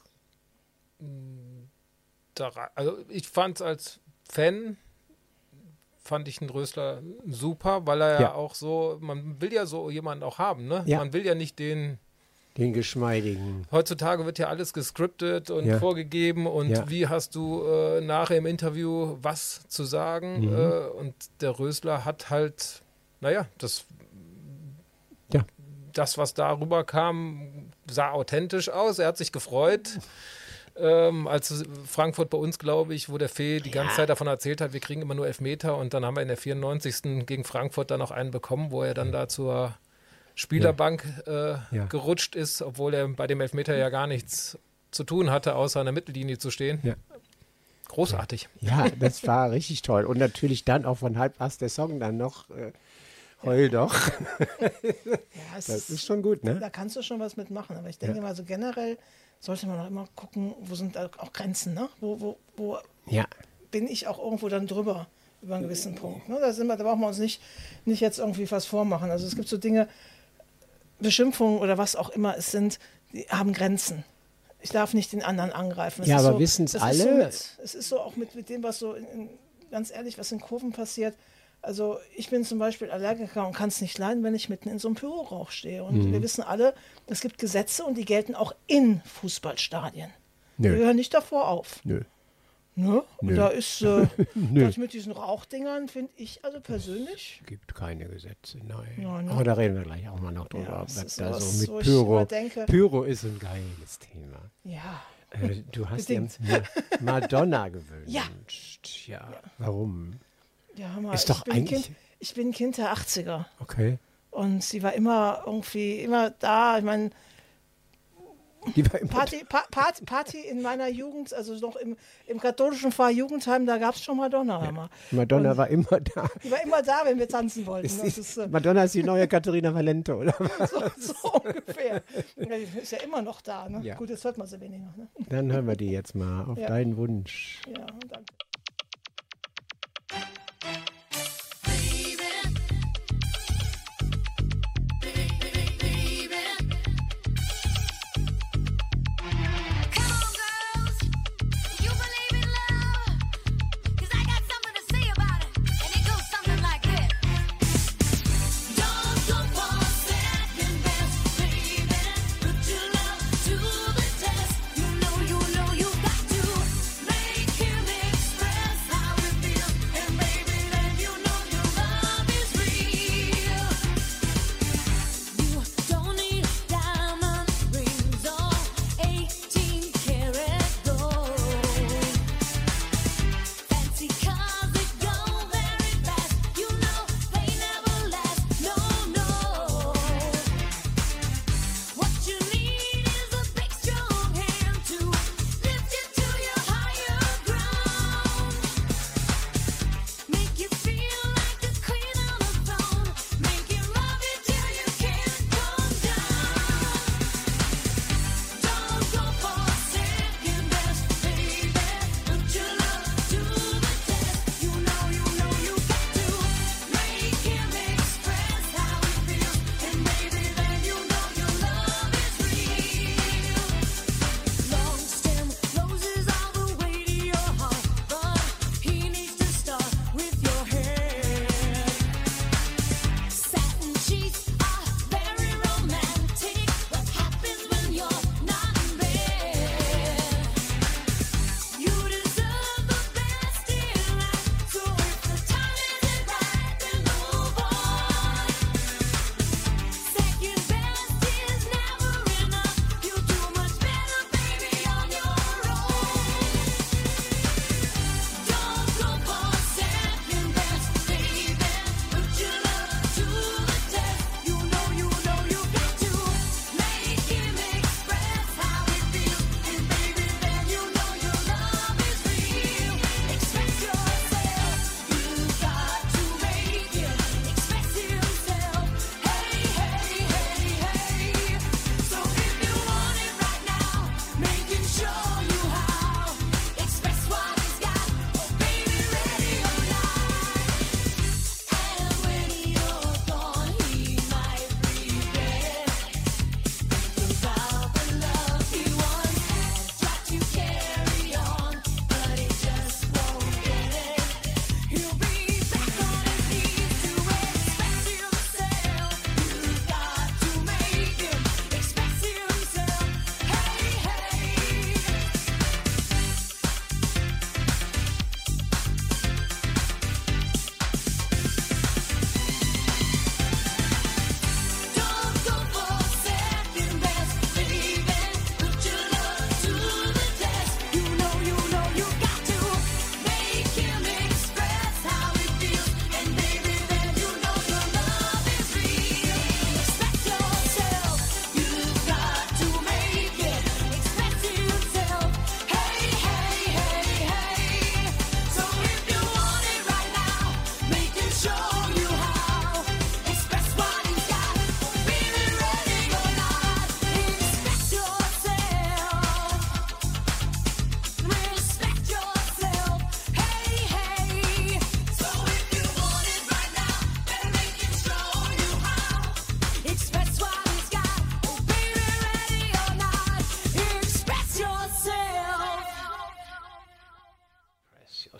Da, also ich fand es als Fan, fand ich den Rösler super, weil er ja. ja auch so, man will ja so jemanden auch haben, ne? Ja. Man will ja nicht den Den geschmeidigen. Heutzutage wird ja alles gescriptet und ja. vorgegeben und ja. wie hast du äh, nachher im Interview was zu sagen mhm. äh, und der Rösler hat halt, naja, das, ja. das, was darüber kam, sah authentisch aus, er hat sich gefreut. Ähm, als Frankfurt bei uns, glaube ich, wo der Fee die ganze ja. Zeit davon erzählt hat, wir kriegen immer nur Elfmeter und dann haben wir in der vierundneunzigsten gegen Frankfurt dann noch einen bekommen, wo er dann da zur Spielerbank äh, ja. gerutscht ist, obwohl er bei dem Elfmeter ja gar nichts zu tun hatte, außer an der Mittellinie zu stehen. Ja. Großartig. Ja, das war richtig toll. Und natürlich dann auch von Halbast der Song dann noch äh, Heul doch. Ja, das ist schon gut, ne? Da kannst du schon was mitmachen. Aber ich denke ja. mal, so generell sollte man auch immer gucken, wo sind auch Grenzen, ne? Wo, wo, wo ja. bin ich auch irgendwo dann drüber über einen gewissen Punkt. Ne? Da, sind wir, da brauchen wir uns nicht, nicht jetzt irgendwie was vormachen. Also es gibt so Dinge, Beschimpfungen oder was auch immer es sind, die haben Grenzen. Ich darf nicht den anderen angreifen. Es ja, aber so, wissen es alle? So mit, es ist so auch mit, mit dem, was so, in, in, ganz ehrlich, was in Kurven passiert. Also ich bin zum Beispiel Allergiker und kann es nicht leiden, wenn ich mitten in so einem Pyrorauch stehe. Und mhm. wir wissen alle, es gibt Gesetze und die gelten auch in Fußballstadien. Nö. Wir hören nicht davor auf. Nö. Ne? Und Nö. da ist äh, das mit diesen Rauchdingern, finde ich also persönlich. Es gibt keine Gesetze, nein. Ja, ne? Aber da reden wir gleich auch mal noch drüber. Ja, das ist da was, so mit wo Pyro. ich denke, Pyro ist ein geiles Thema. Ja. Äh, du hast dir Bedingt. Madonna gewünscht. Ja. ja. Ja. Warum? Ja, hör mal, Ist doch ich, bin eigentlich. kind, ich bin Kind der achtziger. Okay. Und sie war immer irgendwie, immer da. Ich meine, Party, pa Party, Party in meiner Jugend, also noch im, im katholischen Pfarrjugendheim, da gab es schon Madonna. Ja. Madonna und war immer da. Die war immer da, wenn wir tanzen wollten. Ist, das ist, äh, Madonna ist die neue Katharina Valente, oder? so, so ungefähr. Die ist ja immer noch da. Ne? Ja. Gut, jetzt hört man sie weniger. Ne? Dann hören wir die jetzt mal auf ja. deinen Wunsch. Ja, danke. To the test, you know, you know, you got to make him express.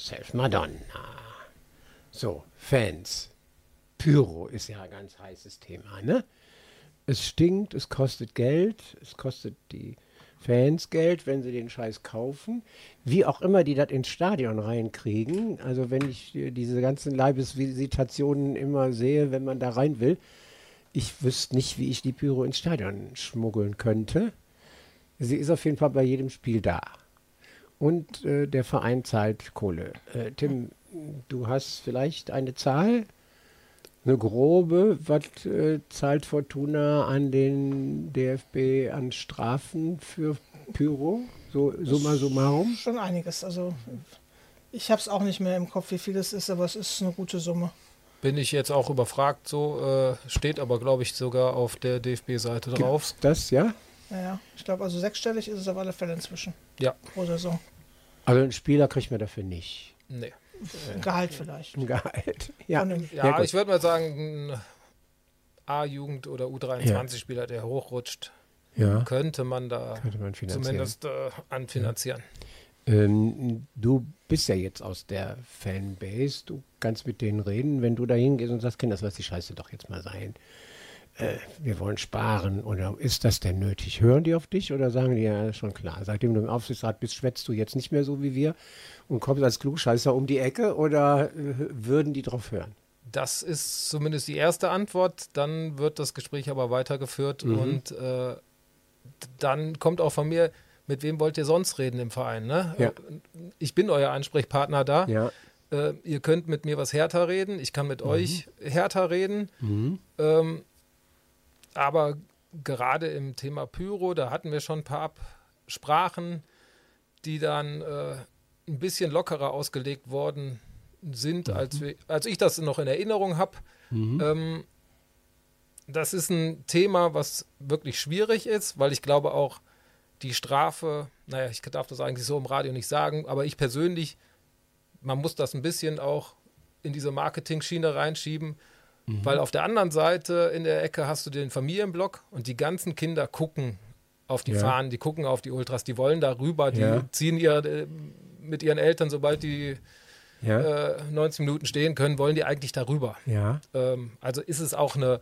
yourself, Madonna. So, Fans. Pyro ist ja ein ganz heißes Thema, ne? Es stinkt, es kostet Geld, es kostet die Fans Geld, wenn sie den Scheiß kaufen. Wie auch immer die das ins Stadion reinkriegen. Also wenn ich äh, diese ganzen Leibesvisitationen immer sehe, wenn man da rein will, ich wüsste nicht, wie ich die Pyro ins Stadion schmuggeln könnte. Sie ist auf jeden Fall bei jedem Spiel da. Und äh, der Verein zahlt Kohle. Äh, Tim, du hast vielleicht eine Zahl? Eine grobe, was äh, zahlt Fortuna an den D F B an Strafen für Pyro? So summa summarum? Schon einiges. Also ich habe es auch nicht mehr im Kopf, wie viel es ist, aber es ist eine gute Summe. Bin ich jetzt auch überfragt, so äh, steht aber, glaube ich, sogar auf der D F B-Seite drauf. Gibt's das, ja? Naja, ich glaube, also sechsstellig ist es auf alle Fälle inzwischen. Ja. Pro Saison. Also ein Spieler kriegt man dafür nicht. Nee. Ein Gehalt vielleicht. Ein Gehalt. Ja, Von dem- Ja, Ja, gut. ich würde mal sagen, ein A-Jugend- oder U dreiundzwanzig-Spieler, der hochrutscht, ja. könnte man da Könnte man finanzieren. zumindest äh, anfinanzieren. Ähm, du bist ja jetzt aus der Fanbase, du kannst mit denen reden, wenn du da hingehst und sagst, Kinder, das lass die Scheiße doch jetzt mal sein. Äh, wir wollen sparen, oder ist das denn nötig? Hören die auf dich oder sagen die, ja, schon klar, seitdem du im Aufsichtsrat bist, schwätzt du jetzt nicht mehr so wie wir und kommst als Klugscheißer um die Ecke, oder äh, würden die drauf hören? Das ist zumindest die erste Antwort. Dann wird das Gespräch aber weitergeführt Mhm. und äh, dann kommt auch von mir, mit wem wollt ihr sonst reden im Verein? Ne? Ja. Ich bin euer Ansprechpartner da. Ja. Äh, ihr könnt mit mir was härter reden. Ich kann mit euch härter reden. Mhm. Ähm, aber gerade im Thema Pyro, da hatten wir schon ein paar Absprachen, die dann äh, ein bisschen lockerer ausgelegt worden sind, Mhm. als, wir, als ich das noch in Erinnerung habe. Mhm. Ähm, das ist ein Thema, was wirklich schwierig ist, weil ich glaube auch die Strafe, naja, ich darf das eigentlich so im Radio nicht sagen, aber ich persönlich, man muss das ein bisschen auch in diese Marketing-Schiene reinschieben, Mhm. weil auf der anderen Seite in der Ecke hast du den Familienblock und die ganzen Kinder gucken auf die Ja. Fahnen, die gucken auf die Ultras, die wollen da rüber, die Ja. ziehen ihr, äh, mit ihren Eltern, sobald die Ja. äh, neunzehn Minuten stehen können, wollen die eigentlich darüber. Ja. Ähm, also ist es auch eine,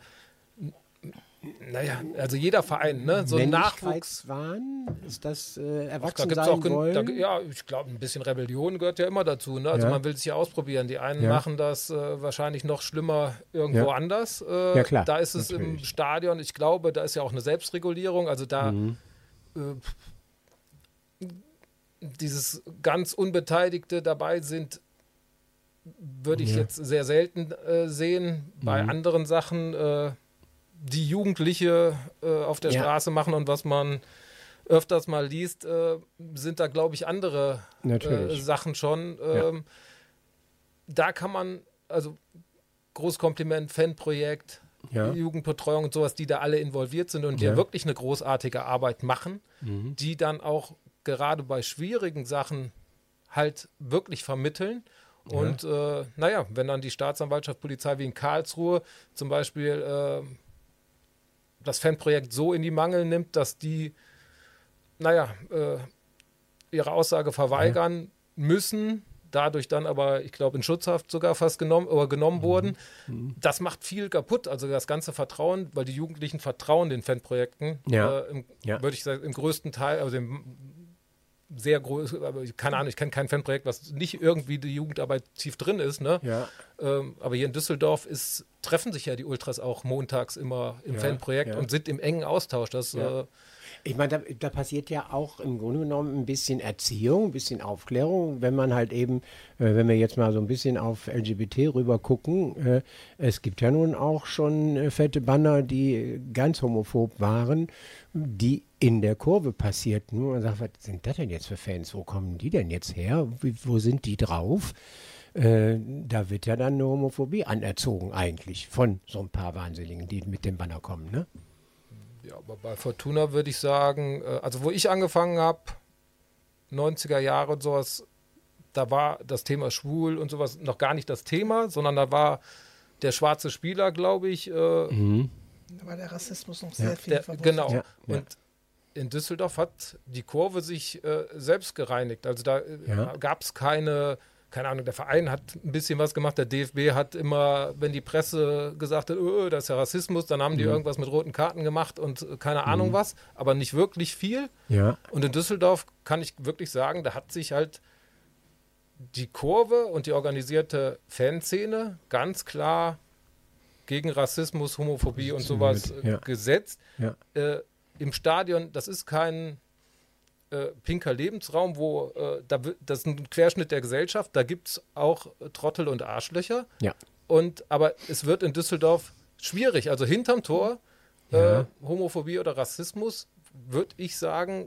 naja, also jeder Verein, ne? So ein Nachwuchs. Männlichkeitswahn? Ist das äh, Da erwachsen gibt's sein auch, gen- wollen? da, ja, ich glaube, ein bisschen Rebellion gehört ja immer dazu. Ne? Also Ja. man will sich ja ausprobieren. Die einen Ja. machen das äh, wahrscheinlich noch schlimmer irgendwo Ja. anders. Äh, Ja, klar, Da ist es im natürlich. Stadion, ich glaube, da ist ja auch eine Selbstregulierung. Also da Mhm. äh, dieses ganz Unbeteiligte dabei sind, würde ich Ja. jetzt sehr selten äh, sehen. Bei Mhm. anderen Sachen, äh, die Jugendliche äh, auf der Ja. Straße machen und was man öfters mal liest, äh, sind da, glaube ich, andere äh, Natürlich. Sachen schon. Ja. Ähm, Da kann man, also Großkompliment, Fanprojekt, Ja. Jugendbetreuung und sowas, die da alle involviert sind und die Ja. ja wirklich eine großartige Arbeit machen, Mhm. die dann auch gerade bei schwierigen Sachen halt wirklich vermitteln. Ja. Und äh, naja, wenn dann die Staatsanwaltschaft, Polizei wie in Karlsruhe zum Beispiel äh, das Fanprojekt so in die Mangel nimmt, dass die, naja, äh, ihre Aussage verweigern müssen, dadurch dann aber, ich glaube, in Schutzhaft sogar fast genommen, oder genommen Mhm. wurden. Das macht viel kaputt, also das ganze Vertrauen, weil die Jugendlichen vertrauen den Fanprojekten, Ja. äh, im, Ja. würde ich sagen, im größten Teil, also im sehr groß, aber ich- keine Ahnung, ich kenne kein Fanprojekt, was nicht irgendwie die Jugendarbeit tief drin ist, ne? Ja. Ähm, aber hier in Düsseldorf ist, treffen sich ja die Ultras auch montags immer im Ja, Fanprojekt ja. und sind im engen Austausch. Das, Ja. äh, Ich meine, da, da passiert ja auch im Grunde genommen ein bisschen Erziehung, ein bisschen Aufklärung, wenn man halt eben, äh, wenn wir jetzt mal so ein bisschen auf L G B T rüber gucken, äh, es gibt ja nun auch schon äh, fette Banner, die ganz homophob waren, die in der Kurve passierten. Und man sagt, was sind das denn jetzt für Fans? Wo kommen die denn jetzt her? Wie, wo sind die drauf? Äh, da wird ja dann eine Homophobie anerzogen eigentlich von so ein paar Wahnsinnigen, die mit dem Banner kommen, ne? Ja, aber bei Fortuna würde ich sagen, äh, also wo ich angefangen habe, neunziger Jahre und sowas, da war das Thema schwul und sowas noch gar nicht das Thema, sondern da war der schwarze Spieler, glaube ich, äh, Mhm. Da war der Rassismus noch sehr viel der, verboten. genau. Ja, ja. Und in Düsseldorf hat die Kurve sich äh, selbst gereinigt. Also da äh, Ja. gab es keine keine Ahnung, der Verein hat ein bisschen was gemacht, der D F B hat immer, wenn die Presse gesagt hat, oh, das ist ja Rassismus, dann haben die mhm. irgendwas mit roten Karten gemacht und keine Ahnung mhm. was, aber nicht wirklich viel. Ja. Und in Düsseldorf kann ich wirklich sagen, da hat sich halt die Kurve und die organisierte Fanszene ganz klar gegen Rassismus, Homophobie und sowas ja. gesetzt. Ja. Äh, im Stadion, das ist kein äh, pinker Lebensraum, wo äh, da, das ist ein Querschnitt der Gesellschaft, da gibt es auch äh, Trottel und Arschlöcher. Ja. Und, aber es wird in Düsseldorf schwierig. Also hinterm Tor ja. äh, Homophobie oder Rassismus, würde ich sagen,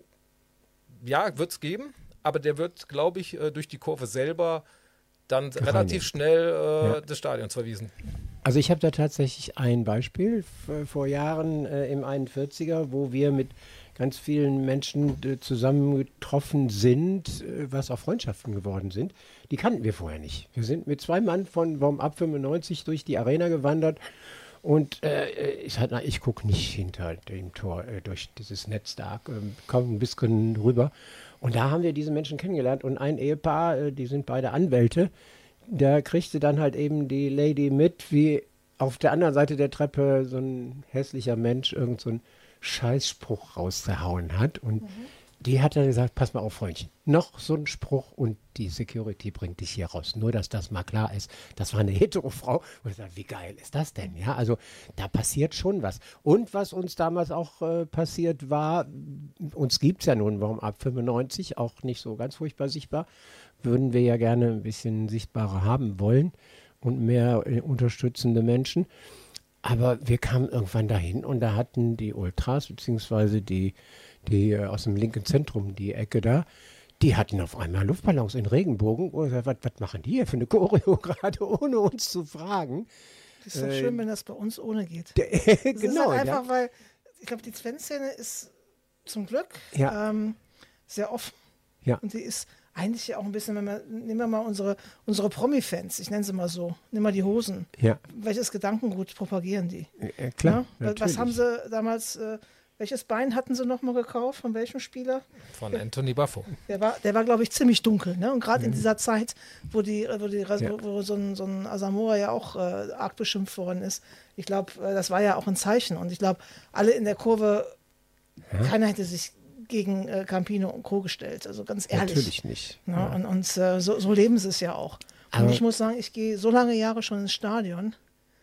ja, wird es geben, aber der wird, glaube ich, äh, durch die Kurve selber dann gereinigt. Relativ schnell äh, ja. des Stadions verwiesen. Also ich habe da tatsächlich ein Beispiel f- vor Jahren äh, im einundvierziger, wo wir mit ganz vielen Menschen äh, zusammengetroffen sind, äh, was auch Freundschaften geworden sind. Die kannten wir vorher nicht. Wir sind mit zwei Mann von Warm-Up fünfundneunzig durch die Arena gewandert und äh, ich, halt, ich gucke nicht hinter dem Tor äh, durch dieses Netz da, äh, komm ein bisschen rüber. Und da haben wir diese Menschen kennengelernt und ein Ehepaar, äh, die sind beide Anwälte, da kriegte dann halt eben die Lady mit, wie auf der anderen Seite der Treppe so ein hässlicher Mensch irgend so einen Scheißspruch rausgehauen hat. Und mhm. die hat dann gesagt, pass mal auf, Freundchen, noch so ein Spruch und die Security bringt dich hier raus. Nur, dass das mal klar ist. Das war eine Hetero-Frau. Und ich dachte, wie geil ist das denn? Ja, also da passiert schon was. Und was uns damals auch äh, passiert war, uns gibt es ja nun, warum ab fünfundneunzig, auch nicht so ganz furchtbar sichtbar, würden wir ja gerne ein bisschen sichtbarer haben wollen und mehr äh, unterstützende Menschen. Aber wir kamen irgendwann dahin und da hatten die Ultras, beziehungsweise die, die äh, aus dem linken Zentrum, die Ecke da, die hatten auf einmal Luftballons in Regenbogen. Und was, was machen die hier für eine Choreo gerade, ohne uns zu fragen? Das ist doch äh, schön, wenn das bei uns ohne geht. Der, das genau. Ist halt einfach, ja. weil ich glaube, die Fanszene ist zum Glück ja. ähm, sehr offen. Ja. Und die ist eigentlich ja auch ein bisschen, wenn wir, nehmen wir mal unsere, unsere Promi-Fans, ich nenne sie mal so, nehmen wir die Hosen. Ja. Welches Gedankengut propagieren die? Ja, klar. Ja? Was haben sie damals, äh, welches Bein hatten sie nochmal gekauft? Von welchem Spieler? Von Anthony Buffo. Der war, der war glaube ich, ziemlich dunkel. Ne? Und gerade mhm. in dieser Zeit, wo, die, wo, die, ja. wo so ein, so ein Asamoah ja auch äh, arg beschimpft worden ist, ich glaube, äh, das war ja auch ein Zeichen. Und ich glaube, alle in der Kurve, ja. keiner hätte sich gegen äh, Campino und Co. gestellt. Also ganz ehrlich. Natürlich nicht. Ja, Ja. Und, und äh, so, so leben sie es ja auch. Und Aber ich muss sagen, ich gehe so lange Jahre schon ins Stadion.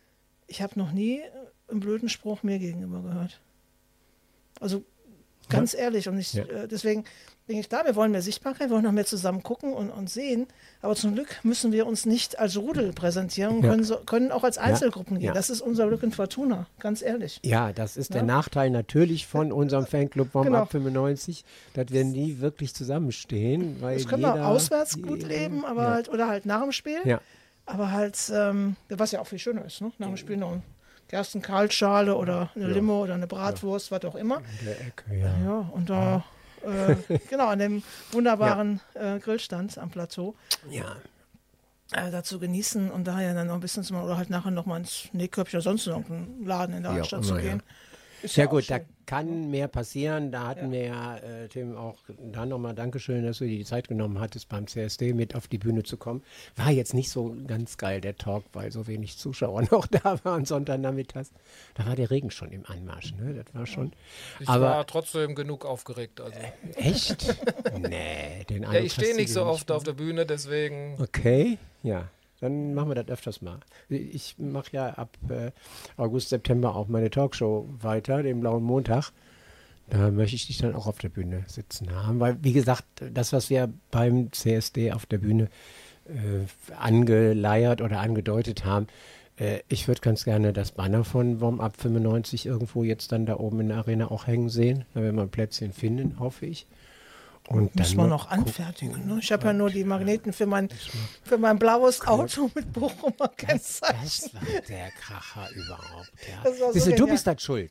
Ich habe noch nie einen blöden Spruch mir gegenüber gehört. Also ganz ja. ehrlich. Und ich, ja. äh, deswegen bin ich da, wir wollen mehr Sichtbarkeit, wir wollen noch mehr zusammen gucken und, und sehen. Aber zum Glück müssen wir uns nicht als Rudel präsentieren und ja. können, so, können auch als Einzelgruppen ja. gehen. Ja. Das ist unser Glück in Fortuna, ganz ehrlich. Ja, das ist ja. der Nachteil natürlich von unserem Fanclub Warm-Up genau. fünfundneunzig, dass wir nie wirklich zusammenstehen. Weil das können jeder, wir auswärts gut leben, aber ja. halt, oder halt nach dem Spiel. Ja. Aber halt, ähm, was ja auch viel schöner ist, ne? Nach dem Spiel noch ein Gerstenkaltschale oder eine ja. Limo oder eine Bratwurst, ja. was auch immer. In der Ecke, ja. Ja, und da, äh, genau, an dem wunderbaren ja. äh, Grillstand am Plateau. Ja. Äh, dazu genießen und daher dann noch ein bisschen zu machen oder halt nachher noch mal ins Nähköpfchen oder sonst irgendeinen Laden in der Altstadt ja, zu gehen. Ja. Ist ja, ja gut, schön. da kann mehr passieren. Da hatten Ja. wir ja, äh, Tim, auch da nochmal Dankeschön, dass du dir die Zeit genommen hattest, beim C S D mit auf die Bühne zu kommen. War jetzt nicht so ganz geil, der Talk, weil so wenig Zuschauer noch da waren Sonntagnachmittags. Da war der Regen schon im Anmarsch, ne? Das war schon. Ich aber war trotzdem genug aufgeregt. Also. Äh, echt? Nee, den Ja, ich stehe nicht so oft auf der Bühne, deswegen. Okay, ja. Dann machen wir das öfters mal. Ich mache ja ab äh, August, September auch meine Talkshow weiter, den Blauen Montag. Da möchte ich dich dann auch auf der Bühne sitzen haben. Weil, wie gesagt, das, was wir beim C S D auf der Bühne äh, angeleiert oder angedeutet haben, äh, ich würde ganz gerne das Banner von Warm-Up fünfundneunzig irgendwo jetzt dann da oben in der Arena auch hängen sehen. Da werden wir ein Plätzchen finden, hoffe ich. Und muss man noch anfertigen. Ne? Ich habe ja nur die Magneten für mein, für mein blaues Auto mit Bochumer Kennzeichen. Das war der Kracher überhaupt. Ja. Das war so Siehst du, du genial. bist das schuld.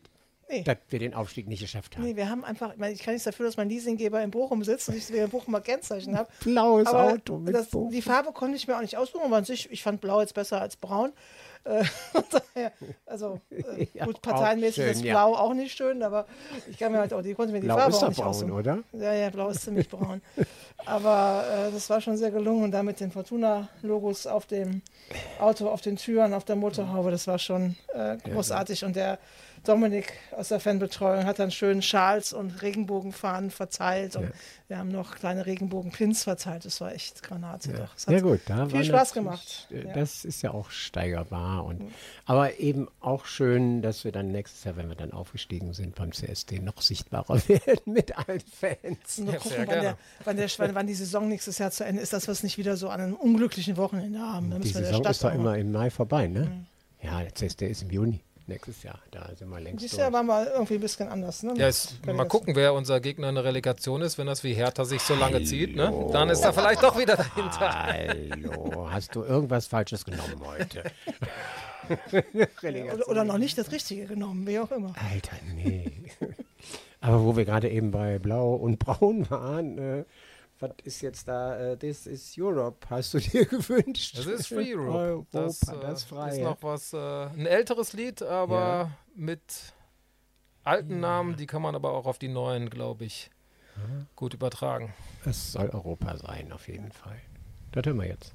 nee. dass wir den Aufstieg nicht geschafft haben. Nee, wir haben einfach, ich, meine, ich kann nichts dafür, dass mein Leasinggeber in Bochum sitzt und ich in Bochumer Kennzeichen habe. Blaues aber Auto mit das, die Farbe konnte ich mir auch nicht aussuchen, aber an sich, ich fand Blau jetzt besser als Braun. Äh, also äh, ja, gut, parteienmäßig ist schön, Blau ja. auch nicht schön, aber ich kann mir halt auch, die konnte mir die Blau Farbe ist auch nicht braun, aussuchen. oder? Ja, ja, Blau ist ziemlich braun. Aber äh, das war schon sehr gelungen und da mit den Fortuna-Logos auf dem Auto, auf den Türen, auf der Motorhaube, das war schon äh, großartig. Ja, und der Dominik aus der Fanbetreuung hat dann schön Schals und Regenbogenfahnen verteilt und ja. wir haben noch kleine Regenbogenpins verteilt. Das war echt Granate. Ja, doch. Es hat ja gut, da viel Spaß gemacht. Das ja. ist ja auch steigerbar. Und, mhm. Aber eben auch schön, dass wir dann nächstes Jahr, wenn wir dann aufgestiegen sind beim C S D, noch sichtbarer werden mit allen Fans. Und noch gucken, wann, der, wann, der, wann die Saison nächstes Jahr zu Ende ist, dass wir es nicht wieder so an einem unglücklichen Wochenende haben. Die Saison ist doch immer im Mai vorbei, ne? Mhm. Ja, der C S D ist im Juni. Nächstes Jahr, da sind wir längst Dieses Jahr war mal irgendwie ein bisschen anders. Ne? Ja, ist, mal gucken, wer unser Gegner in der Relegation ist, wenn das wie Hertha sich so lange Hallo. zieht. Ne? Dann ist er vielleicht doch wieder dahinter. Hallo, hast du irgendwas Falsches genommen heute? oder, oder noch nicht das Richtige genommen, wie auch immer. Alter, nee. Aber wo wir gerade eben bei Blau und Braun waren, äh, was ist jetzt da? Uh, This is Europe, hast du dir gewünscht? Das ist Free Europe. Europa, das, das frei, ist ja. noch was, äh, ein älteres Lied, aber ja. mit alten ja. Namen, die kann man aber auch auf die neuen, glaube ich, ja. gut übertragen. Es soll Europa sein, auf jeden Fall. Das hören wir jetzt.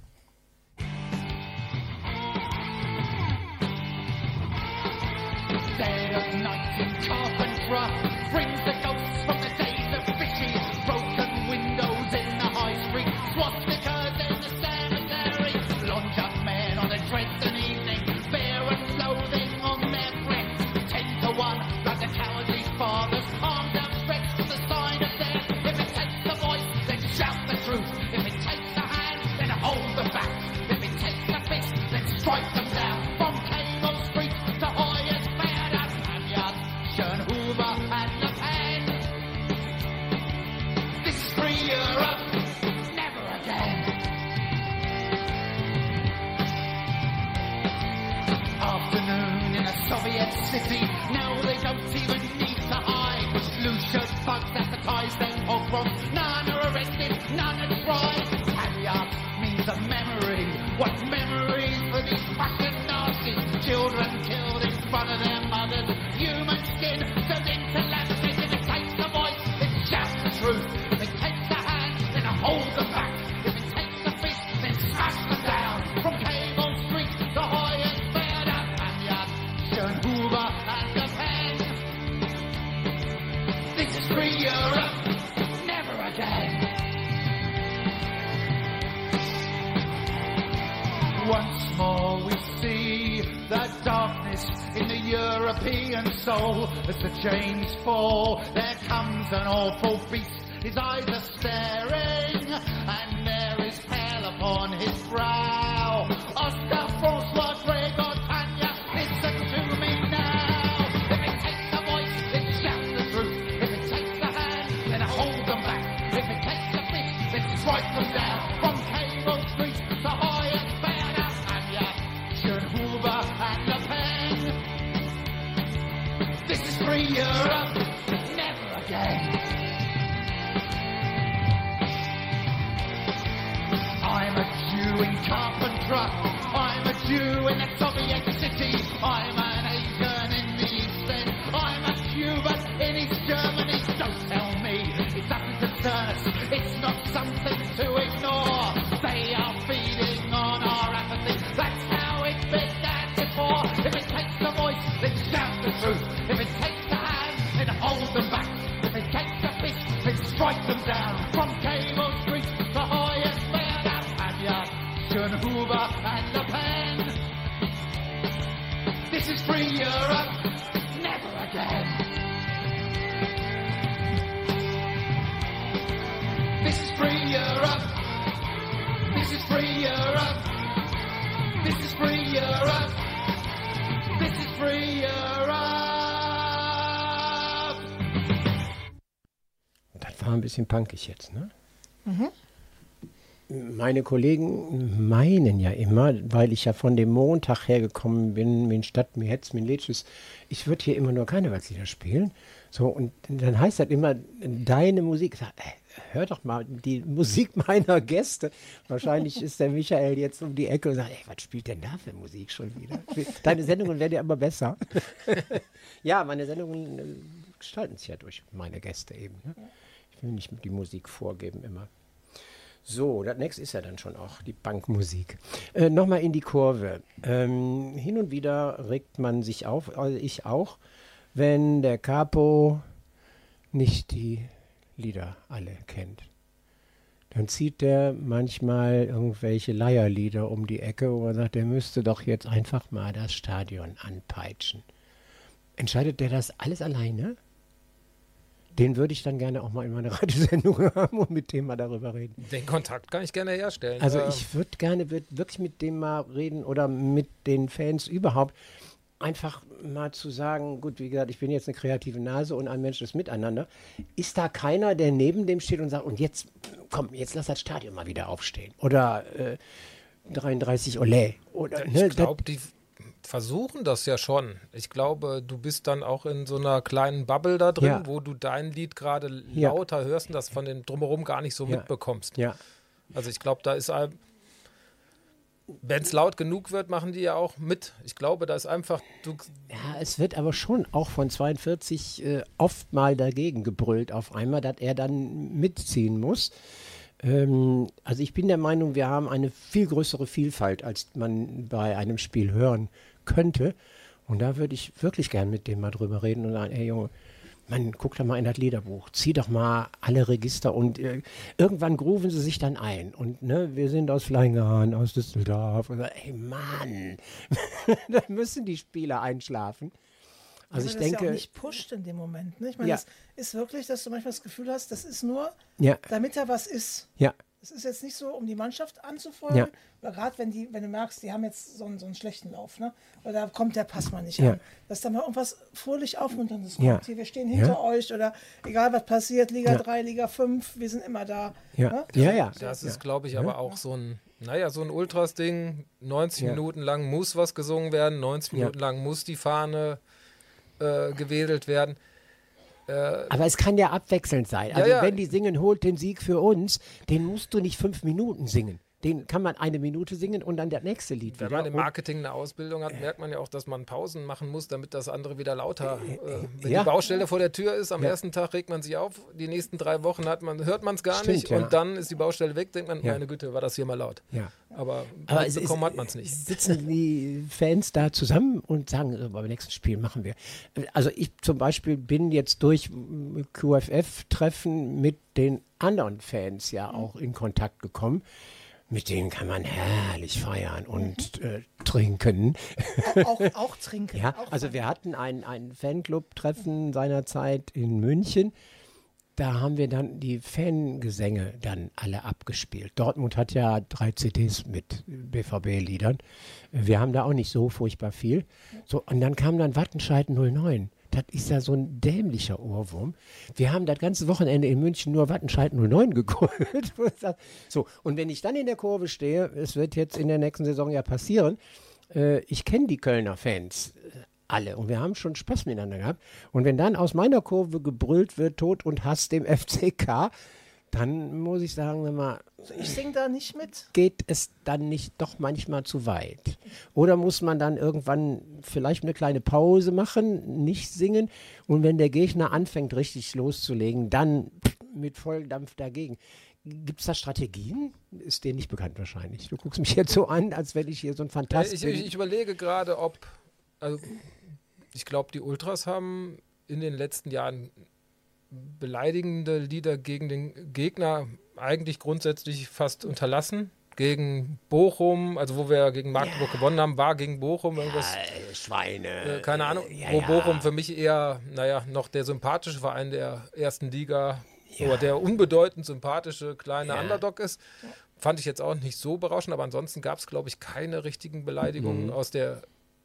Dead of night in Carpenter brings the ghosts from the days of fishy, broken windows in the high street, swastikas in the cemetery, blonde young men on a Dresden evening, bare and loathing on their breath, ten to one, like the cowardly fathers, arms outstretched with the sign of death. If it takes the voice, then shout the truth. If it takes the hand, then hold the back. If it takes the fist, then strike them down. From Cable Street to Hoyer's Fair, that's Panyard, Schönhuber and Le Pen. This is free Europe, never again. Afternoon in a Soviet city, now they don't even need to hide. Lucius bugs advertise their pogroms, none are arrested, none are tried. Panyard means a memory, what memories for these Russian Nazis? Children killed in front of their mothers, human skin turned into lampshades. If it takes the voice, then shout the truth. If it takes the hand, then hold them back. If it takes the fist, then smash them down. From Cable Street to Hoyer's Fair, that's Panyard, Schönhuber and Le Pen. This is free Europe, never again. Once more we see the darkness in the European soul. As the chains fall, there comes an awful beast. His eyes are staring, and there is pale upon his brow. Oscar Francois Gregor Tanya, listen to me now. If it takes the voice, then shout the truth. If it takes the hand, then hold them back. If it takes the fist, then strike them down. From Cable Street to Hoyer's Fair, that's Tanya, Schönhuber and Le Pen. This is free Europe, never again. I'm a Jew in Carpenter, I'm a Jew in a Soviet city, I'm an Asian in the East End, I'm a Cuban in East Germany. Don't tell me it doesn't concern us, it's not something to ignore. They are feeding on our apathy, that's how it began before. If it takes the voice, then shout the truth. If it takes the hand, then hold them back. If it takes the fist, then strike them down. From Cable Street to Hoyer's Fair, that's Panyard, Schönhuber and Le Pen. This is free Europe, never again. This is free Europe. This is free Europe. This is free Europe. This is free Europe. Das war ein bisschen punkig jetzt, ne? Mhm. meine Kollegen meinen ja immer, weil ich ja von dem Montag hergekommen bin, min Stadt, mir Hetz, min Lätsches, ich würde hier immer nur Karnevalslieder spielen. So, und dann heißt das immer, deine Musik. Ich sag, ey, hör doch mal die Musik meiner Gäste. Wahrscheinlich ist der Michael jetzt um die Ecke und sagt, ey, was spielt denn da für Musik schon wieder? Deine Sendungen werden ja immer besser. Ja, meine Sendungen äh, gestalten sich ja durch meine Gäste eben. Ne? Ich will nicht die Musik vorgeben immer. So, das nächste ist ja dann schon auch die Bankmusik. Äh, Nochmal in die Kurve. Ähm, hin und wieder regt man sich auf, also ich auch, wenn der Capo nicht die Lieder alle kennt. Dann zieht der manchmal irgendwelche Leierlieder um die Ecke, wo er sagt, der müsste doch jetzt einfach mal das Stadion anpeitschen. Entscheidet der das alles alleine? Den würde ich dann gerne auch mal in meine Radiosendung haben und mit dem mal darüber reden. Den Kontakt kann ich gerne herstellen. Also ich würde gerne würd wirklich mit dem mal reden oder mit den Fans überhaupt. Einfach mal zu sagen, gut, wie gesagt, ich bin jetzt eine kreative Nase und ein menschliches Miteinander. Ist da keiner, der neben dem steht und sagt, und jetzt, komm, jetzt lass das Stadion mal wieder aufstehen. Oder äh, dreiunddreißig Olé. Oder, ich ne, glaube, die versuchen das ja schon. Ich glaube, du bist dann auch in so einer kleinen Bubble da drin, Ja. wo du dein Lied gerade Ja. lauter hörst und das von den Drumherum gar nicht so Ja. mitbekommst. Ja. Also ich glaube, da ist ein, wenn es laut genug wird, machen die ja auch mit. Ich glaube, da ist einfach, du, Ja, es wird aber schon auch von zweiundvierzig äh, oft mal dagegen gebrüllt auf einmal, dass er dann mitziehen muss. Ähm, also ich bin der Meinung, wir haben eine viel größere Vielfalt, als man bei einem Spiel hören könnte. Und da würde ich wirklich gern mit dem mal drüber reden und sagen, ey Junge, Mann, guck doch mal in das Liederbuch, zieh doch mal alle Register und äh, irgendwann grooven sie sich dann ein. Und ne, wir sind aus Fleigenhahn, aus Düsseldorf. Und so, ey Mann, da müssen die Spieler einschlafen. Also Aber ich das denke, ja auch nicht pusht in dem Moment. Ne? Ich meine, Ja. das ist wirklich, dass du manchmal das Gefühl hast, das ist nur, ja, damit da was ist. ja, Es ist jetzt nicht so, um die Mannschaft anzufeuern, Ja. oder gerade wenn, die, wenn du merkst, die haben jetzt so einen, so einen schlechten Lauf, ne? Oder da kommt der Pass mal nicht Ja. an. Dass da mal irgendwas fröhlich aufmunterndes kommt. Ja. Hier, wir stehen hinter Ja. euch oder egal was passiert, Liga Ja. drei, Liga fünf, wir sind immer da. ja, Ne? ja, ja. das ist, glaube ich, aber auch so ein, naja, so ein Ultras-Ding. neunzig Ja. Minuten lang muss was gesungen werden, neunzig Ja. Minuten lang muss die Fahne äh, gewedelt werden. Aber es kann ja abwechselnd sein. Also ja. wenn die singen, holt den Sieg für uns, den musst du nicht fünf Minuten singen. Den kann man eine Minute singen und dann das nächste Lied Wenn wieder. man im Und- Marketing eine Ausbildung hat, merkt man ja auch, dass man Pausen machen muss, damit das andere wieder lauter. Äh, wenn Ja. die Baustelle vor der Tür ist, am Ja. ersten Tag regt man sich auf, die nächsten drei Wochen hat man, hört man es gar Stimmt, nicht ja. und dann ist die Baustelle weg, denkt man, Ja. meine Güte, war das hier mal laut. Ja. Aber, Aber es ist, bekommen hat man es nicht. sitzen die Fans da zusammen und sagen, so, beim nächsten Spiel machen wir. Also ich zum Beispiel bin jetzt durch Q F F-Treffen mit den anderen Fans ja auch in Kontakt gekommen. Mit denen kann man herrlich feiern und äh, trinken. Auch, auch trinken. Ja, auch also wir hatten ein, ein Fanclub-Treffen seinerzeit in München. Da haben wir dann die Fangesänge dann alle abgespielt. Dortmund hat ja drei C Ds mit B V B-Liedern. Wir haben da auch nicht so furchtbar viel. So, und dann kam dann Wattenscheid null neun. Das ist ja so ein dämlicher Ohrwurm. Wir haben das ganze Wochenende in München nur Wattenscheid null neun geguckt. So, und wenn ich dann in der Kurve stehe, es wird jetzt in der nächsten Saison ja passieren, äh, ich kenne die Kölner Fans äh, alle und wir haben schon Spaß miteinander gehabt. Und wenn dann aus meiner Kurve gebrüllt wird, Tod und Hass dem F C K, dann muss ich sagen, sag mal, Ich singe da nicht mit. geht es dann nicht doch manchmal zu weit? Oder muss man dann irgendwann vielleicht eine kleine Pause machen, nicht singen und wenn der Gegner anfängt richtig loszulegen, dann mit Volldampf dagegen? Gibt es da Strategien? Ist dir nicht bekannt wahrscheinlich. Du guckst mich jetzt so an, als wenn ich hier so ein Ja, Fantast ich, bin. ich, ich überlege gerade, ob, also ich glaube, die Ultras haben in den letzten Jahren beleidigende Lieder gegen den Gegner eigentlich grundsätzlich fast unterlassen. Gegen Bochum, also wo wir gegen Magdeburg gewonnen haben, war gegen Bochum irgendwas, Äh, Schweine. äh, keine Ahnung, ja, wo ja. Bochum für mich eher, naja, noch der sympathische Verein der ersten Liga oder der unbedeutend sympathische kleine Ja. Underdog ist. Fand ich jetzt auch nicht so berauschend, aber ansonsten gab es, glaube ich, keine richtigen Beleidigungen Mhm. aus der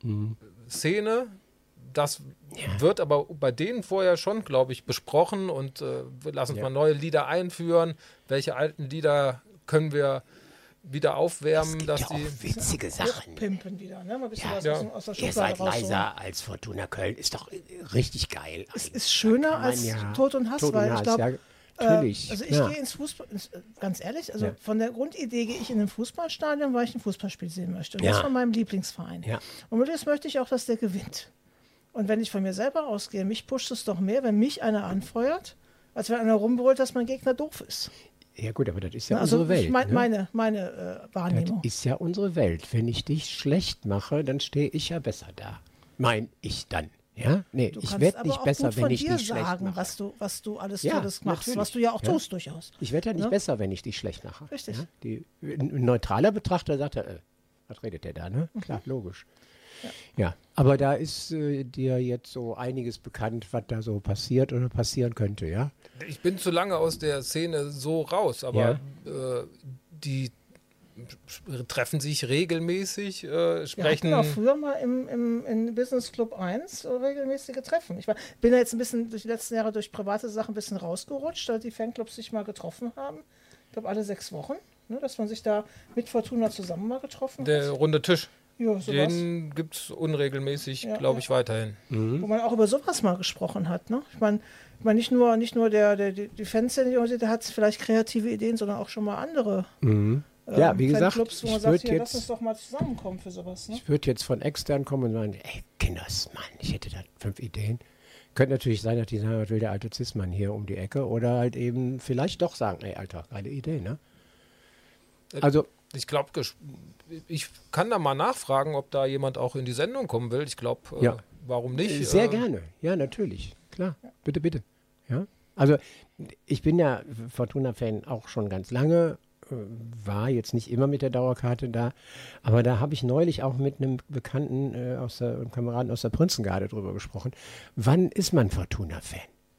Szene. Das wird aber bei denen vorher schon, glaube ich, besprochen und äh, wir lassen uns Ja. mal neue Lieder einführen. Welche alten Lieder können wir wieder aufwärmen, Es gibt dass ja die auch witzige Sachen. Pimpen wieder, ne? Mal ein bisschen Ja. was Ja. aus, dem- aus der Ihr Schublade seid rausholen. leiser als Fortuna Köln. Ist doch äh, richtig geil. Es eigentlich. ist schöner Kann man als ja- Tod und Hass, Tod und weil ich Hass, glaube, ja, natürlich. also ich ja. gehe ins Fußball, ins- äh, ganz ehrlich, also Ja. von der Grundidee gehe ich in ein Fußballstadion, weil ich ein Fußballspiel sehen möchte. Und Ja. das von meinem Lieblingsverein. Ja. Und mit das möchte ich auch, dass der gewinnt. Und wenn ich von mir selber ausgehe, mich pusht es doch mehr, wenn mich einer anfeuert, als wenn einer rumbrüllt, dass mein Gegner doof ist. Ja gut, aber das ist ja Also unsere Welt. ich mein, ne? meine, meine äh, Das Wahrnehmung. ist ja unsere Welt. Wenn ich dich schlecht mache, dann stehe ich ja besser da. Mein ich dann. Ja? Nee, Du ich kannst werde aber nicht auch besser, gut von wenn ich dir dich schlecht sagen, mache. was du, was du alles Ja, Tolles machst, natürlich. was du ja auch Ja. tust durchaus. Ich werde ja nicht Ne? besser, wenn ich dich schlecht mache. Richtig. Ja? Die, ein neutraler Betrachter sagt, er, äh, was redet der da, ne? Mhm. Klar, logisch. Ja. aber da ist äh, dir jetzt so einiges bekannt, was da so passiert oder passieren könnte, ja? Ich bin zu lange aus der Szene so raus, aber äh, die treffen sich regelmäßig, äh, Wir hatten sprechen. auch früher mal im, im, in Business Club eins regelmäßige Treffen. Ich war, bin ja jetzt ein bisschen durch die letzten Jahre durch private Sachen ein bisschen rausgerutscht, da die Fanclubs sich mal getroffen haben. Ich glaube, alle sechs Wochen, ne, dass man sich da mit Fortuna zusammen mal getroffen Der hat. runde Tisch, Ja, sowas. den gibt es unregelmäßig, Ja, glaube ja. ich, weiterhin. Wo man auch über sowas mal gesprochen hat. Ne? Ich meine, ich mein, nicht nur, nicht nur der, der, die die Fanszene, der hat vielleicht kreative Ideen, sondern auch schon mal andere Mhm. ähm, Ja, wie gesagt, Fanclubs, wo ich man sagt, würd hier, lass jetzt- uns doch mal zusammenkommen für sowas. Ne? Ich würde jetzt von extern kommen und sagen, ey, Kinders, Mann, ich hätte da fünf Ideen. Könnte natürlich sein, dass die sagen, was will der alte Zismann hier um die Ecke? Oder halt eben vielleicht doch sagen, ey, Alter, geile Idee, ne? Also, Ich glaube, ich kann da mal nachfragen, ob da jemand auch in die Sendung kommen will. Ich glaube, äh, Ja. warum nicht? sehr Äh, gerne. Ja, natürlich. Klar. Bitte, bitte. Ja. Also, ich bin ja Fortuna-Fan auch schon ganz lange. äh, War jetzt nicht immer mit der Dauerkarte da. Aber da habe ich neulich auch mit einem Bekannten, äh, aus der, einem Kameraden aus der Prinzengarde drüber gesprochen. Wann ist man Fortuna-Fan?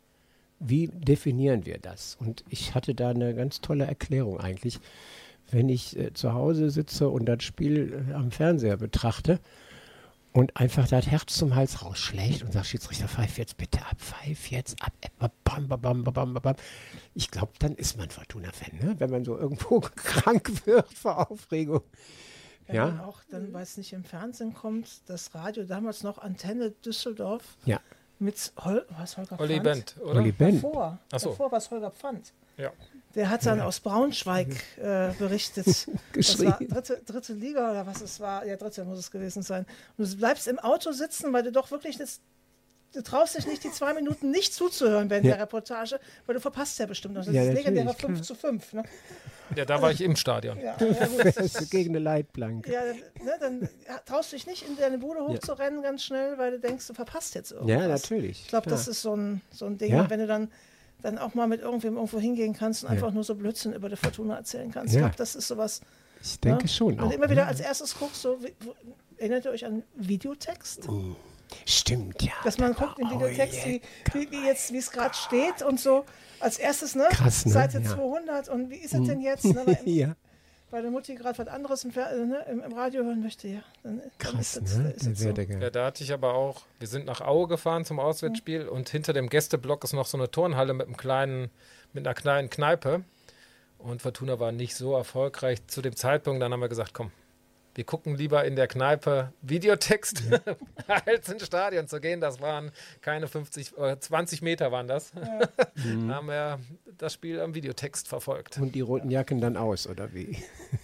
Wie definieren wir das? Und ich hatte da eine ganz tolle Erklärung eigentlich. Wenn ich äh, zu Hause sitze und das Spiel äh, am Fernseher betrachte und einfach das Herz zum Hals rausschlägt und sagt, Schiedsrichter, pfeif jetzt bitte ab, pfeif jetzt ab. äh, Bam, bam, bam, bam, bam, bam. Ich glaube, dann ist man Fortuna-Fan, ne? Wenn man so irgendwo krank wird vor Aufregung. Wenn Ja. man auch dann, weil es nicht im Fernsehen kommt, das Radio, damals noch Antenne Düsseldorf Ja. mit Hol was Holger Olli Pfand? Bent, oder? Olli Bent. Davor, Ach so. davor war es Holger Pfand. Ja. Der hat dann aus Braunschweig äh, berichtet. Das Geschrien. war dritte, dritte Liga oder was es war. Ja, dritte muss es gewesen sein. Und du bleibst im Auto sitzen, weil du doch wirklich das, du traust dich nicht, die zwei Minuten nicht zuzuhören während Ja. der Reportage, weil du verpasst ja bestimmt noch. Das Ja, ist natürlich, legendäre klar. fünf zu fünf. Ne? Ja, da war ich im Stadion. Ja, ja, gut. Das ist gegen eine Leitplanke. Ja, ne, dann traust du dich nicht, in deine Bude hochzurennen ganz schnell, weil du denkst, du verpasst jetzt irgendwas. Ja, natürlich. Ich glaube, klar. das ist so ein, so ein Ding, Ja. und wenn du dann, dann auch mal mit irgendwem irgendwo hingehen kannst und Ja. einfach nur so Blödsinn über die Fortuna erzählen kannst. Ja. Ich glaube, das ist sowas. Ich denke ne? schon Und auch. immer wieder ne? als erstes guckst, so, wie, wo, erinnert ihr euch an Videotext? Stimmt, ja. Dass man da war- guckt im oh, Videotext, je. wie, wie, wie jetzt, wie es gerade steht und so. Als erstes, ne? Krass, ne? Seite Ja. zweihundert und wie ist es denn jetzt? Ne? Weil, im, Ja, weil der Mutti gerade was anderes im, Fer- äh, ne? Im, im Radio hören möchte, ja. Dann, dann krass, ist es, ne? ist Der es so. Werdegang. Ja, da hatte ich aber auch, wir sind nach Aue gefahren zum Auswärtsspiel und hinter dem Gästeblock ist noch so eine Turnhalle mit einem kleinen, mit einer kleinen Kneipe. Und Fortuna war nicht so erfolgreich zu dem Zeitpunkt. Dann haben wir gesagt, komm, wir gucken lieber in der Kneipe Videotext, als ins Stadion zu gehen. Das waren keine fünfzig, äh, zwanzig Meter waren das. Da haben wir das Spiel am Videotext verfolgt. Und die roten Jacken dann aus, oder wie?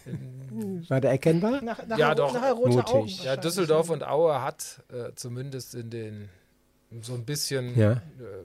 War der erkennbar? Nach, nachher, Ja, doch. nachher rote Mutig. Augen. Ja, wahrscheinlich. Düsseldorf und Aue hat äh, zumindest in den so ein bisschen Ja. äh,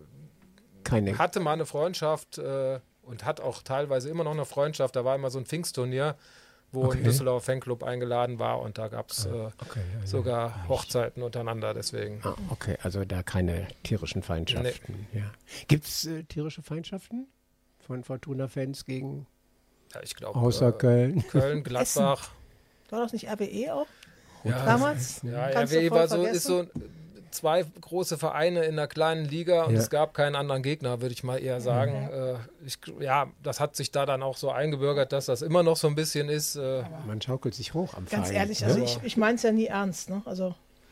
Keine. hatte mal eine Freundschaft äh, und hat auch teilweise immer noch eine Freundschaft. Da war immer so ein Pfingstturnier, wo Okay. ein Düsseldorfer Fanclub eingeladen war und da gab es äh, Okay, ja, sogar Hochzeiten untereinander. Deswegen. Ah, okay, also da keine tierischen Feindschaften. Ja. Gibt es äh, tierische Feindschaften von Fortuna-Fans gegen Ja, ich glaube, außer äh, Köln? Köln, Gladbach. War das nicht R B E auch? Ja, Damals? ja, Kannst R W du E voll war so, vergessen? ist so zwei große Vereine in einer kleinen Liga und Ja. es gab keinen anderen Gegner, würde ich mal eher sagen. Äh, ich, ja, das hat sich da dann auch so eingebürgert, dass das immer noch so ein bisschen ist. Äh, Man schaukelt sich hoch am Ganz Verein. ehrlich, ne? also ich, ich meine es ja nie ernst. Ne? Also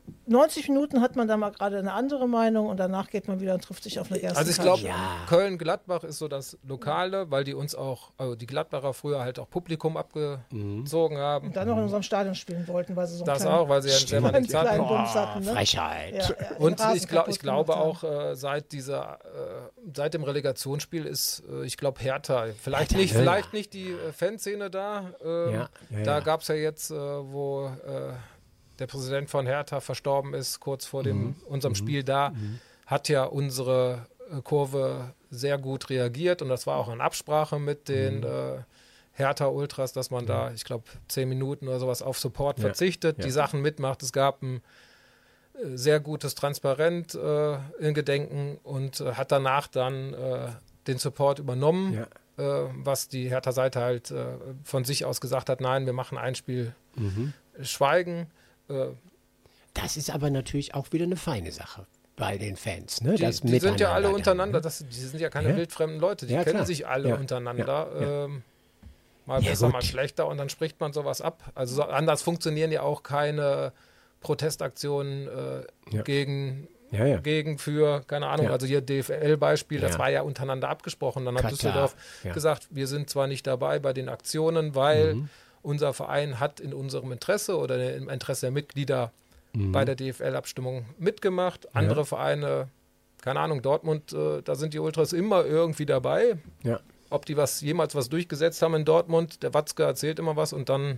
neunzig Minuten hat man da mal gerade eine andere Meinung und danach geht man wieder und trifft sich auf eine erste Also ich glaube, Ja. Köln-Gladbach ist so das Lokale, weil die uns auch, also die Gladbacher früher halt auch Publikum abgezogen haben. Und dann noch in unserem Stadion spielen wollten, weil sie so einen Das kleinen, auch, weil sie ja selber einen nichts hatten. kleinen Boah, Bums hatten. Ne? Frechheit. Ja, ja, den Und Rasen ich, glaub, ich kaputt glaube gemacht haben. auch, äh, seit dieser, äh, seit dem Relegationsspiel ist, äh, ich glaube, Hertha, vielleicht Hertha nicht, Höller. vielleicht nicht die äh, Fanszene da. Ähm, Ja, ja, da ja. gab es ja jetzt, äh, wo äh, der Präsident von Hertha verstorben ist, kurz vor dem, Mhm. unserem Spiel da, hat ja unsere äh, Kurve sehr gut reagiert und das war auch in Absprache mit den Mhm. äh, Hertha-Ultras, dass man da, ich glaube, zehn Minuten oder sowas auf Support Ja, verzichtet, ja. die Sachen mitmacht. Es gab ein äh, sehr gutes Transparent äh, in Gedenken und äh, hat danach dann äh, den Support übernommen, Ja. äh, was die Hertha-Seite halt äh, von sich aus gesagt hat, nein, wir machen ein Spiel Mhm. Schweigen. Äh, Das ist aber natürlich auch wieder eine feine Sache bei den Fans. Ne? die Das die sind ja alle Miteinander untereinander, dann, das, die sind ja keine Ja. wildfremden Leute, die Ja, kennen klar. sich alle Ja. untereinander. Ja. Ja. Ähm, mal Ja, besser, gut. mal schlechter und dann spricht man sowas ab. Also so, anders funktionieren ja auch keine Protestaktionen äh, Ja. gegen, ne? Ja, ja. gegen, für, keine Ahnung, Ja. also hier D F L-Beispiel, das Ja. war ja untereinander abgesprochen. Dann hat Katar, Düsseldorf ja. gesagt, wir sind zwar nicht dabei bei den Aktionen, weil Mhm. unser Verein hat in unserem Interesse oder im Interesse der Mitglieder Mhm. bei der D F L-Abstimmung mitgemacht. Andere Vereine, keine Ahnung, Dortmund, äh, da sind die Ultras immer irgendwie dabei. Ja. Ob die was jemals was durchgesetzt haben in Dortmund, der Watzke erzählt immer was und dann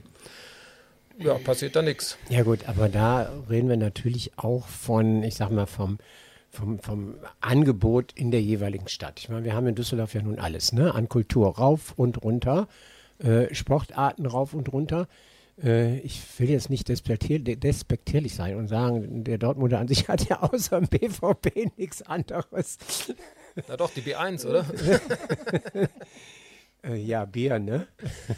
ja, passiert da nichts. Ja gut, aber da reden wir natürlich auch von, ich sag mal, vom, vom, vom Angebot in der jeweiligen Stadt. Ich meine, wir haben in Düsseldorf ja nun alles, ne? An Kultur rauf und runter, äh, Sportarten rauf und runter. Äh, ich will jetzt nicht despektier despektierlich sein und sagen, der Dortmunder an sich hat ja außer dem B V B nichts anderes. Na doch, die B eins, oder? Äh, ja, Bier, ne?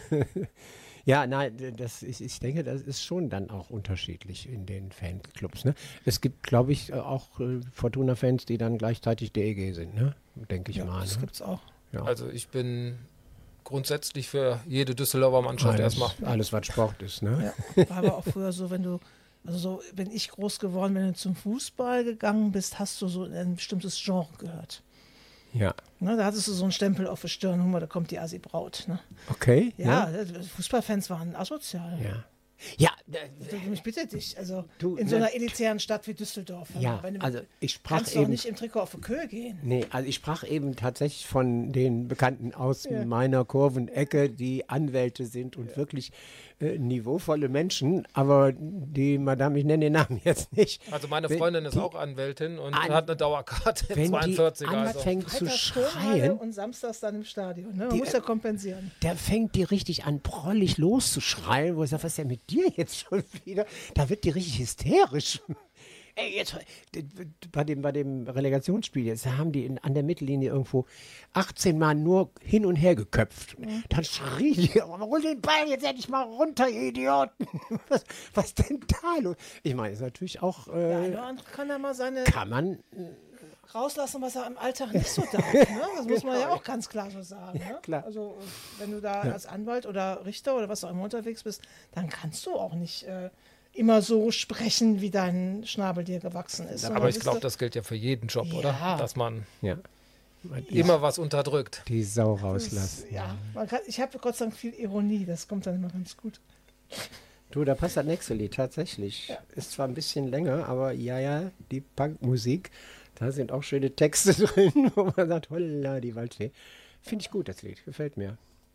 Ja, nein, das ist, ich denke, das ist schon dann auch unterschiedlich in den Fanclubs. Ne? Es gibt, glaube ich, auch äh, Fortuna-Fans, die dann gleichzeitig D E G sind, ne? Denke ich Ja, mal. das Ne? gibt es auch. Ja. Also ich bin grundsätzlich für jede Düsseldorfer Mannschaft alles, erstmal. alles, was Sport ist, ne? Ja, war aber auch früher so, wenn du, also so, wenn ich groß geworden bin, wenn du zum Fußball gegangen bist, hast du so in ein bestimmtes Genre gehört. Ja. Ne, da hattest du so einen Stempel auf der Stirn, guck mal, da kommt die Assi-Braut. Ne? Okay. Ja, Fußballfans waren asozial. Ja. Ja, Du, ich bitte dich, also Du, in so ne- einer elitären Stadt wie Düsseldorf. ja, wenn du, also ich sprach kannst du auch eben. nicht im Trikot auf die Köhe gehen. Nee, also ich sprach eben tatsächlich von den Bekannten aus Ja. meiner Kurvenecke, die Anwälte sind und wirklich äh, niveauvolle Menschen, aber die Madame, ich nenne den Namen jetzt nicht. Also meine Wenn Freundin ist die- auch Anwältin und An- hat eine Dauerkarte Wenn die zweiundvierziger. Also. anfängt zu Freitags Turnhalle schreien, und samstags dann im Stadion. Ne? Man Die- muss ja kompensieren. da fängt die richtig an, prollig loszuschreien, wo ich sage, was ist denn mit dir jetzt schon wieder? Da wird die richtig hysterisch. Ey, jetzt, d- d- bei dem, bei dem Relegationsspiel jetzt, da haben die in, an der Mittellinie irgendwo achtzehn Mal nur hin und her geköpft. Dann schrie die, hol den Ball jetzt endlich mal runter, ihr Idioten. Was, was denn da los? Ich meine, ist natürlich auch, Der äh, eine oder andere kann da mal seine kann man, rauslassen, was er im Alltag nicht so darf. Ne? Das muss man ja auch ganz klar so sagen. Ne? klar. Also wenn du da als Anwalt oder Richter oder was auch immer unterwegs bist, dann kannst du auch nicht äh, immer so sprechen, wie dein Schnabel dir gewachsen ist. Aber Sondern ich bist glaube, du- das gilt ja für jeden Job, Ja. oder? Dass man ja, immer was unterdrückt. die Sau rauslassen. Ja, man kann, ich habe Gott sei Dank viel Ironie, das kommt dann immer ganz gut. Du, da passt das nächste Lied tatsächlich. Ist zwar ein bisschen länger, aber ja, ja, die Punkmusik, da sind auch schöne Texte drin, wo man sagt, holla, die Waldfee. Finde ich gut, das Lied, gefällt mir.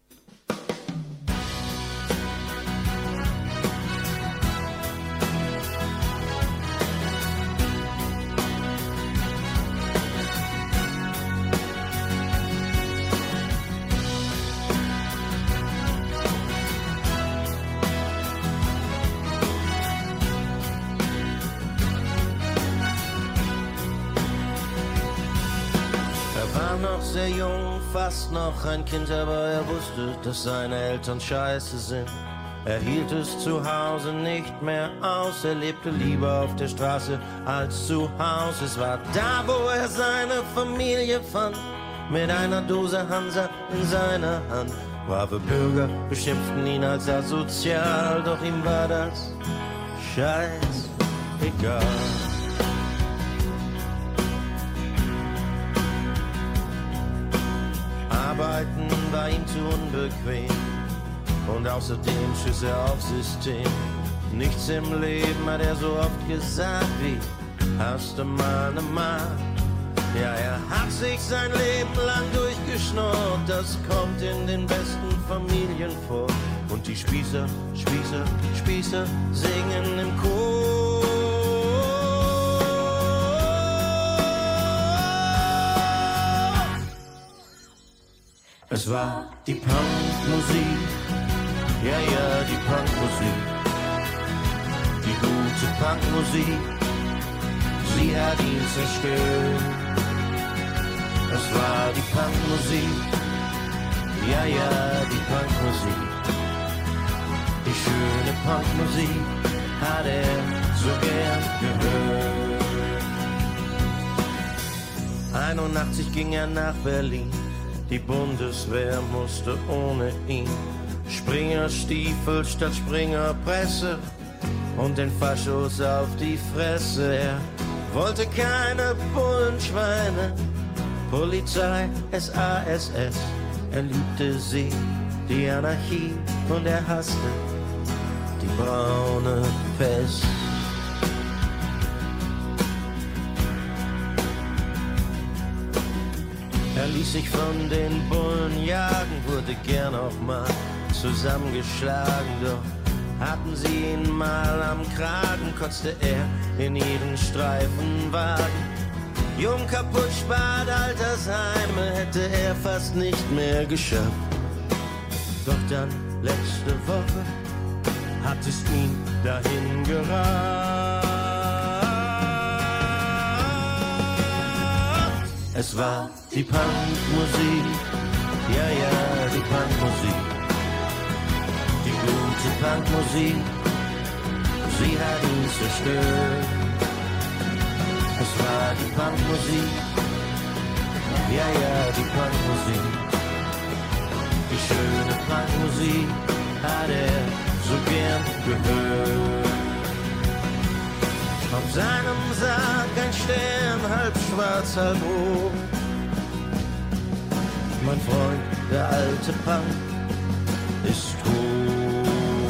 Er war noch sehr jung, fast noch ein Kind, aber er wusste, dass seine Eltern scheiße sind. Er hielt es zu Hause nicht mehr aus, er lebte lieber auf der Straße als zu Hause. Es war da, wo er seine Familie fand, mit einer Dose Hansa in seiner Hand. Brave Bürger beschimpften ihn als asozial, doch ihm war das scheiß egal. Arbeiten war ihm zu unbequem und außerdem schüss er auf System. Nichts im Leben hat er so oft gesagt wie hast du mal ne Mark. Ja, er hat sich sein Leben lang durchgeschnurrt, das kommt in den besten Familien vor. Und die Spießer, Spießer, Spießer singen im Chor. Es war die Punkmusik, ja, ja, die Punkmusik, die gute Punkmusik, sie hat ihn zerstört. Es war die Punkmusik, ja, ja, die Punkmusik, die schöne Punkmusik hat er so gern gehört. einundachtzig ging er nach Berlin. Die Bundeswehr musste ohne ihn Springerstiefel statt Springerpresse und den Faschos auf die Fresse. Er wollte keine Bullenschweine, Polizei, S A S S. Er liebte sie, die Anarchie, und er hasste die braune Pest. Er ließ sich von den Bullen jagen, wurde gern auch mal zusammengeschlagen, doch hatten sie ihn mal am Kragen, kotzte er in ihren Streifenwagen. Jung, kaputt, spart, Altersheime hätte er fast nicht mehr geschafft. Doch dann, letzte Woche, hat es ihn dahin gerafft. Es war die Punkmusik, ja, ja, die Punkmusik, die gute Punkmusik, sie hat ihn zerstört. Es war die Punkmusik, ja, ja, die Punkmusik, die schöne Punkmusik hat er so gern gehört. Auf seinem Sarg ein Stern, halb schwarz, halb rot. Mein Freund, der alte Punk, ist tot.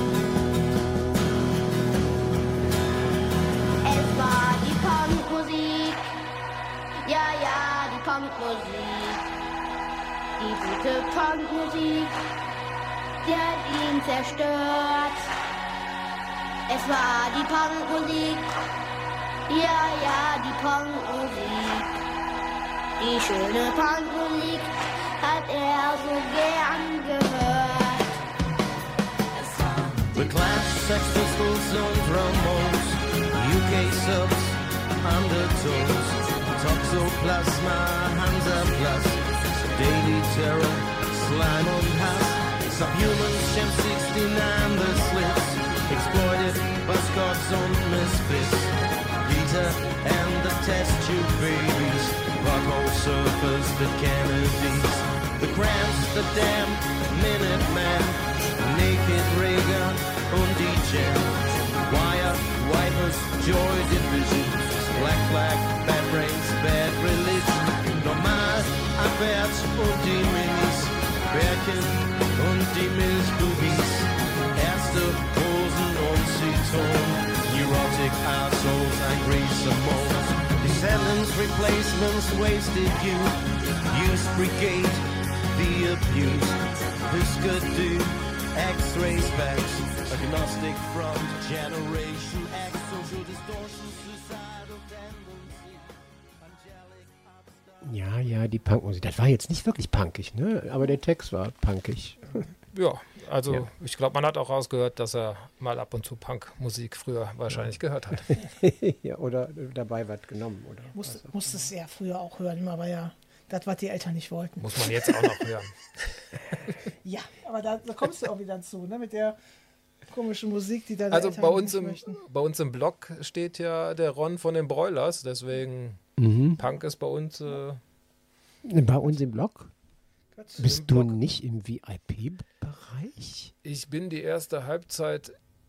Es war die Punkmusik, ja, ja, die Punkmusik, die gute Punkmusik, die hat ihn zerstört. Es war die Punkmusik, ja, ja, die Punkmusik, die schöne Punkmusik hat er so gern gehört. The Clash, Sex Pistols und Ramones, U K Subs, Undertones, Toxoplasma, Hansaplast, Daily Terror, Slime und Hass, Subhumans, Champ sixty-nine, The Slits, Exploited, Buzzcocks und Misfits, Peter and the Test Tube Babies, Rocko Surfers, the Kennedys, the Cramps, the Damned, Minutemen, Naked Raygun und die Jam, Wire, Wipers, Joy Division, Black Flag, Bad Brains, Bad Religion, Normal, Abwärts und die Minis, Bärchen und die Milchbubis, Erste Hosen und Zitronen, Neurotic Assholes, Angry Samoans, Descendants, Replacements, Wasted Youth, Youth Brigade, The Abused, Husker Du, X-Ray Specs, Agnostic Front, Generation X, Social Distortion, Suicidal Tendency, Angelic Upstart. Ja, ja, die Punkmusik. Das war jetzt nicht wirklich punkig, ne? Aber der Text war punkig. Ja, also Ja. ich glaube, man hat auch rausgehört, dass er mal ab und zu Punkmusik früher wahrscheinlich gehört hat. Ja, oder dabei was genommen, oder? Musste, musste es ja früher auch hören, aber ja, das, was die Eltern nicht wollten. Muss man jetzt auch noch hören. Ja, aber da, da kommst du auch wieder zu, ne? Mit der komischen Musik, die deine Also Eltern bei uns, nicht im, möchten. bei uns im Blog steht ja der Ron von den Broilers, deswegen Mhm. Punk ist bei uns. Äh, Bei uns im Blog? Gott. Bist du Blog. nicht im V I P-Bereich? ich bin die erste Halbzeit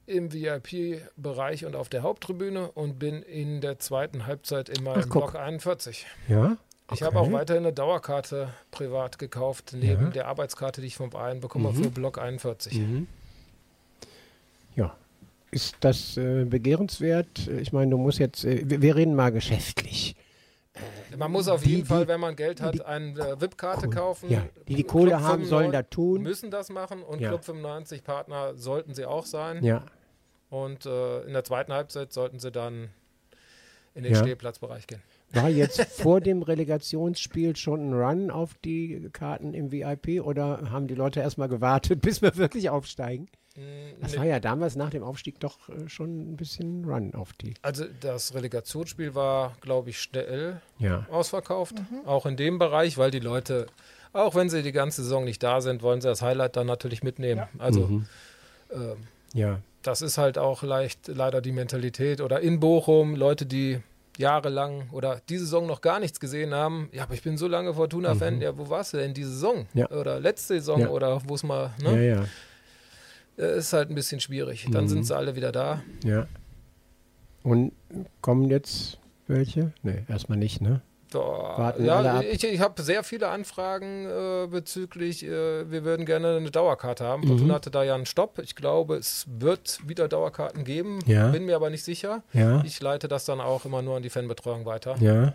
im V I P-Bereich und auf der Haupttribüne und bin in der zweiten Halbzeit immer Ach, im guck. Block einundvierzig. Ja? Ich Okay. habe auch weiterhin eine Dauerkarte privat gekauft, neben Ja. der Arbeitskarte, die ich vom Verein bekomme, Mhm. für Block einundvierzig. Mhm. Ja. Ist das äh, begehrenswert? Ich meine, du musst jetzt, äh, wir, wir reden mal geschäftlich. Man muss auf Die- jeden die- Fall, wenn man Geld hat, die- eine äh, V I P-Karte Cool. kaufen. Ja, die die Club Kohle haben, sollen fünfundneunzig da tun. Müssen das machen und Ja. Club fünfundneunzig Partner sollten sie auch sein. Ja. Und äh, in der zweiten Halbzeit sollten sie dann in den Ja. Stehplatzbereich gehen. War jetzt vor dem Relegationsspiel schon ein Run auf die Karten im V I P oder haben die Leute erstmal gewartet, bis wir wirklich aufsteigen? Das Nee. war ja damals nach dem Aufstieg doch äh, schon ein bisschen Run auf die. Also das Relegationsspiel war, glaube ich, schnell Ja. ausverkauft. Auch in dem Bereich, weil die Leute, auch wenn sie die ganze Saison nicht da sind, wollen sie das Highlight dann natürlich mitnehmen. Also Mhm. ähm, Ja. das ist halt auch leicht leider die Mentalität. Oder in Bochum, Leute, die jahrelang oder diese Saison noch gar nichts gesehen haben. Ja, aber ich bin so lange Fortuna-Fan. Ja, wo warst du denn diese Saison? Ja. Oder letzte Saison Ja. oder wo es mal, Ja, ne? ja. Äh, Ist halt ein bisschen schwierig. Dann Mhm. sind sie alle wieder da. Ja. Und kommen jetzt welche? Nee, erstmal nicht, ne? Da, Warten alle ja, ab. ich, ich habe sehr viele Anfragen äh, bezüglich, äh, wir würden gerne eine Dauerkarte haben. Mhm. Fortuna hatte da ja einen Stopp. Ich glaube, es wird wieder Dauerkarten geben. Ja. Bin mir aber nicht sicher. Ja. Ich leite das dann auch immer nur an die Fanbetreuung weiter. Ja.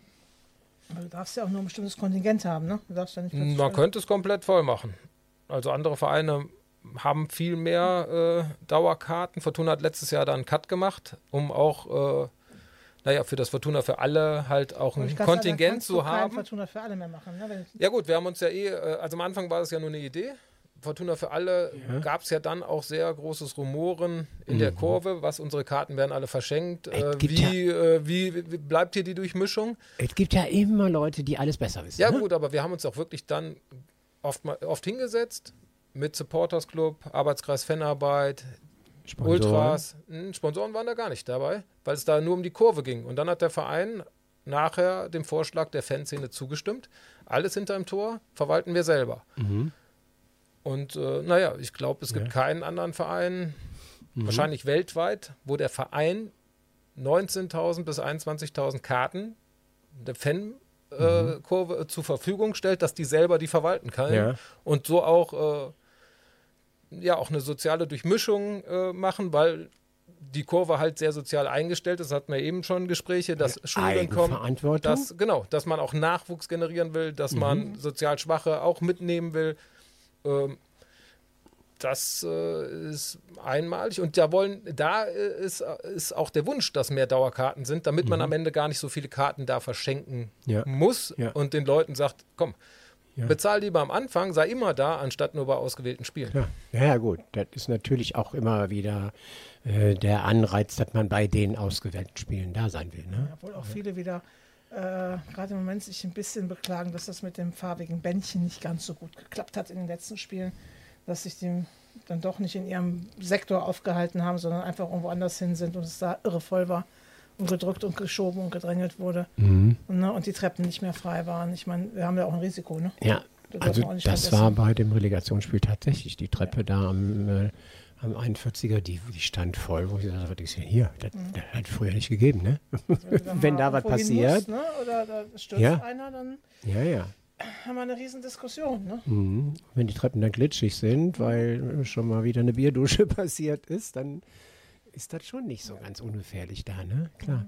Aber du darfst ja auch nur ein bestimmtes Kontingent haben, ne? Du darfst ja nicht plötzlich- Man könnte es komplett voll machen. Also andere Vereine haben viel mehr äh, Dauerkarten. Fortuna hat letztes Jahr da einen Cut gemacht, um auch, äh, naja, für das Fortuna für alle halt auch Aber ein ich kann sagen, da Kontingent kannst zu du kein haben. Fortuna für alle mehr machen, ne? Wenn- Ja gut, wir haben uns ja eh, äh, also am Anfang war das ja nur eine Idee. Fortuna für alle Ja. gab es ja dann auch sehr großes Rumoren in der Kurve, was unsere Karten werden alle verschenkt. Äh, Es gibt wie, äh, wie, wie bleibt hier die Durchmischung? Es gibt ja immer Leute, die alles besser wissen. Ja ne? gut, aber wir haben uns auch wirklich dann oft, mal, oft hingesetzt mit Supporters Club, Arbeitskreis Fanarbeit, Sponsoren. Ultras. Hm, Sponsoren waren da gar nicht dabei, weil es da nur um die Kurve ging. Und dann hat der Verein nachher dem Vorschlag der Fanszene zugestimmt. Alles hinter dem Tor verwalten wir selber. Mhm. Und äh, naja, ich glaube, es gibt Ja. keinen anderen Verein, Mhm. wahrscheinlich weltweit, wo der Verein neunzehntausend bis einundzwanzigtausend Karten der Fankurve äh, zur Verfügung stellt, dass die selber die verwalten kann. Ja. Und so auch, äh, ja, auch eine soziale Durchmischung äh, machen, weil die Kurve halt sehr sozial eingestellt ist. Das hatten wir eben schon Gespräche, dass Schulen kommen. Eigenverantwortung. Dass, genau, dass man auch Nachwuchs generieren will, dass man sozial Schwache auch mitnehmen will. Ähm, das äh, ist einmalig. Und da wollen, da äh, ist, ist auch der Wunsch, dass mehr Dauerkarten sind, damit man am Ende gar nicht so viele Karten da verschenken Ja. muss Ja. und den Leuten sagt, komm, Ja. bezahl lieber am Anfang, sei immer da, anstatt nur bei ausgewählten Spielen. Ja. Ja, ja, gut. Das ist natürlich auch immer wieder äh, der Anreiz, dass man bei den ausgewählten Spielen da sein will. Ne? Obwohl auch viele wieder, äh, gerade im Moment, sich ein bisschen beklagen, dass das mit dem farbigen Bändchen nicht ganz so gut geklappt hat in den letzten Spielen, dass sich die dann doch nicht in ihrem Sektor aufgehalten haben, sondern einfach irgendwo anders hin sind und es da irre voll war und gedrückt und geschoben und gedrängelt wurde Mhm. und, ne, und die Treppen nicht mehr frei waren. Ich meine, wir haben ja auch ein Risiko, ne? Ja, Das darf also man auch nicht das vergessen. war bei dem Relegationsspiel tatsächlich die Treppe da am, äh, am einundvierziger, die, die stand voll, wo ich dachte, was ist denn hier? Das, das hat früher nicht gegeben, ne? Wenn da was irgendwo hin passiert. Muss, ne? Oder da stürzt Ja. einer, dann Ja, ja. haben wir eine riesen Diskussion, ne? Mhm. Wenn die Treppen dann glitschig sind, weil schon mal wieder eine Bierdusche passiert ist, dann ist das schon nicht so ganz ungefährlich da, ne? Klar.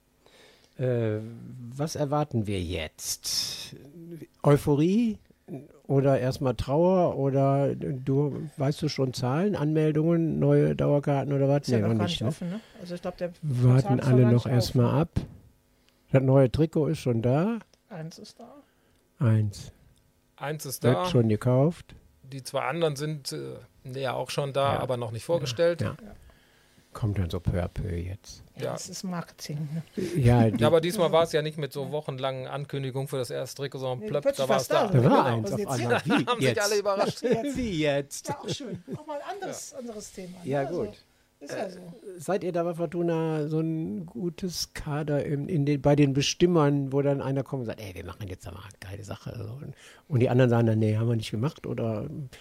Äh, was erwarten wir jetzt? Euphorie oder erstmal Trauer oder du weißt du schon Zahlen, Anmeldungen, neue Dauerkarten oder was? Ist ja Nee, noch noch gar nicht, nicht ne? offen, ne? Also ich glaube, der Warten Portal ist alle gar noch nicht erstmal auf. ab. Das neue Trikot ist schon da. Eins ist da. Eins Eins ist wird da, schon gekauft. die zwei anderen sind äh, ja auch schon da, Ja. aber noch nicht vorgestellt. Ja. Kommt dann so peu à peu jetzt. Ja, Ja. das ist Marketing, ne? Ja, die, Ja, aber diesmal war es ja nicht mit so wochenlangen Ankündigungen für das erste Trikot, sondern Nee, plöpp, plötzlich da war es war's da. da. da war Genau, eins was auf jetzt einmal. Haben Wie sich jetzt? alle überrascht. Wie jetzt? Ja, auch schön. Auch mal ein anderes, anderes Thema. Ne? Ja, Also, gut. ist ja so. Seid ihr da bei Fortuna so ein gutes Kader in, in den, bei den Bestimmern, wo dann einer kommt und sagt, ey, wir machen jetzt aber eine geile Sache. Also, und, und die anderen sagen dann, nee, haben wir nicht gemacht oder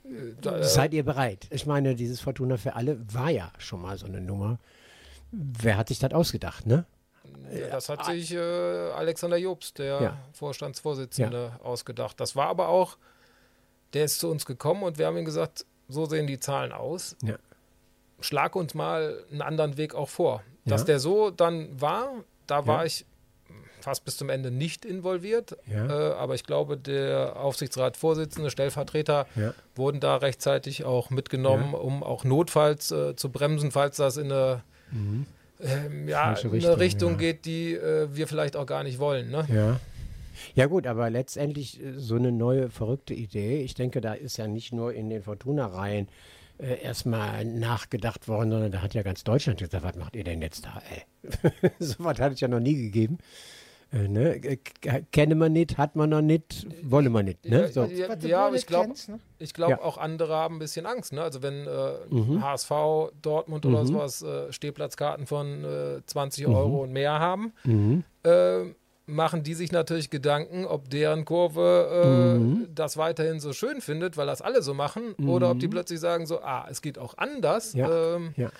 da, äh, Seid ihr bereit? Ich meine, dieses Fortuna für alle war ja schon mal so eine Nummer. Wer hat sich das ausgedacht, ne? Ja, das hat sich äh, Alexander Jobst, der Ja. Vorstandsvorsitzende, ausgedacht. Das war aber auch, der ist zu uns gekommen und wir haben ihm gesagt, so sehen die Zahlen aus. Ja. Schlag uns mal einen anderen Weg auch vor. Dass Ja. der so dann war, da war Ja. ich fast bis zum Ende nicht involviert. Ja. Äh, aber ich glaube, der Aufsichtsratsvorsitzende, Stellvertreter Ja. wurden da rechtzeitig auch mitgenommen, Ja. um auch notfalls äh, zu bremsen, falls das in eine, Mhm. ähm, ja, Falsche in Richtung, eine Richtung ja. geht, die äh, wir vielleicht auch gar nicht wollen. Ne? Ja. Ja gut, aber letztendlich äh, so eine neue, verrückte Idee. Ich denke, da ist ja nicht nur in den Fortuna-Reihen äh, erstmal nachgedacht worden, sondern da hat ja ganz Deutschland gesagt, was macht ihr denn jetzt da, ey? So was hat es ja noch nie gegeben. Äh, ne? Äh, k- Kenne man nicht, hat man noch nicht, wolle man nicht. Ne? So. Ja, Was du ja, wohl aber ich nicht glaube, kennst, ne? ich glaube Ja. auch andere haben ein bisschen Angst. Ne? Also wenn äh, Mhm. H S V, Dortmund oder Mhm. sowas äh, Stehplatzkarten von äh, zwanzig Mhm. Euro und mehr haben, Mhm. äh, machen die sich natürlich Gedanken, ob deren Kurve äh, Mhm. das weiterhin so schön findet, weil das alle so machen, oder ob die plötzlich sagen so, ah, es geht auch anders. Ja. Ähm, Ja.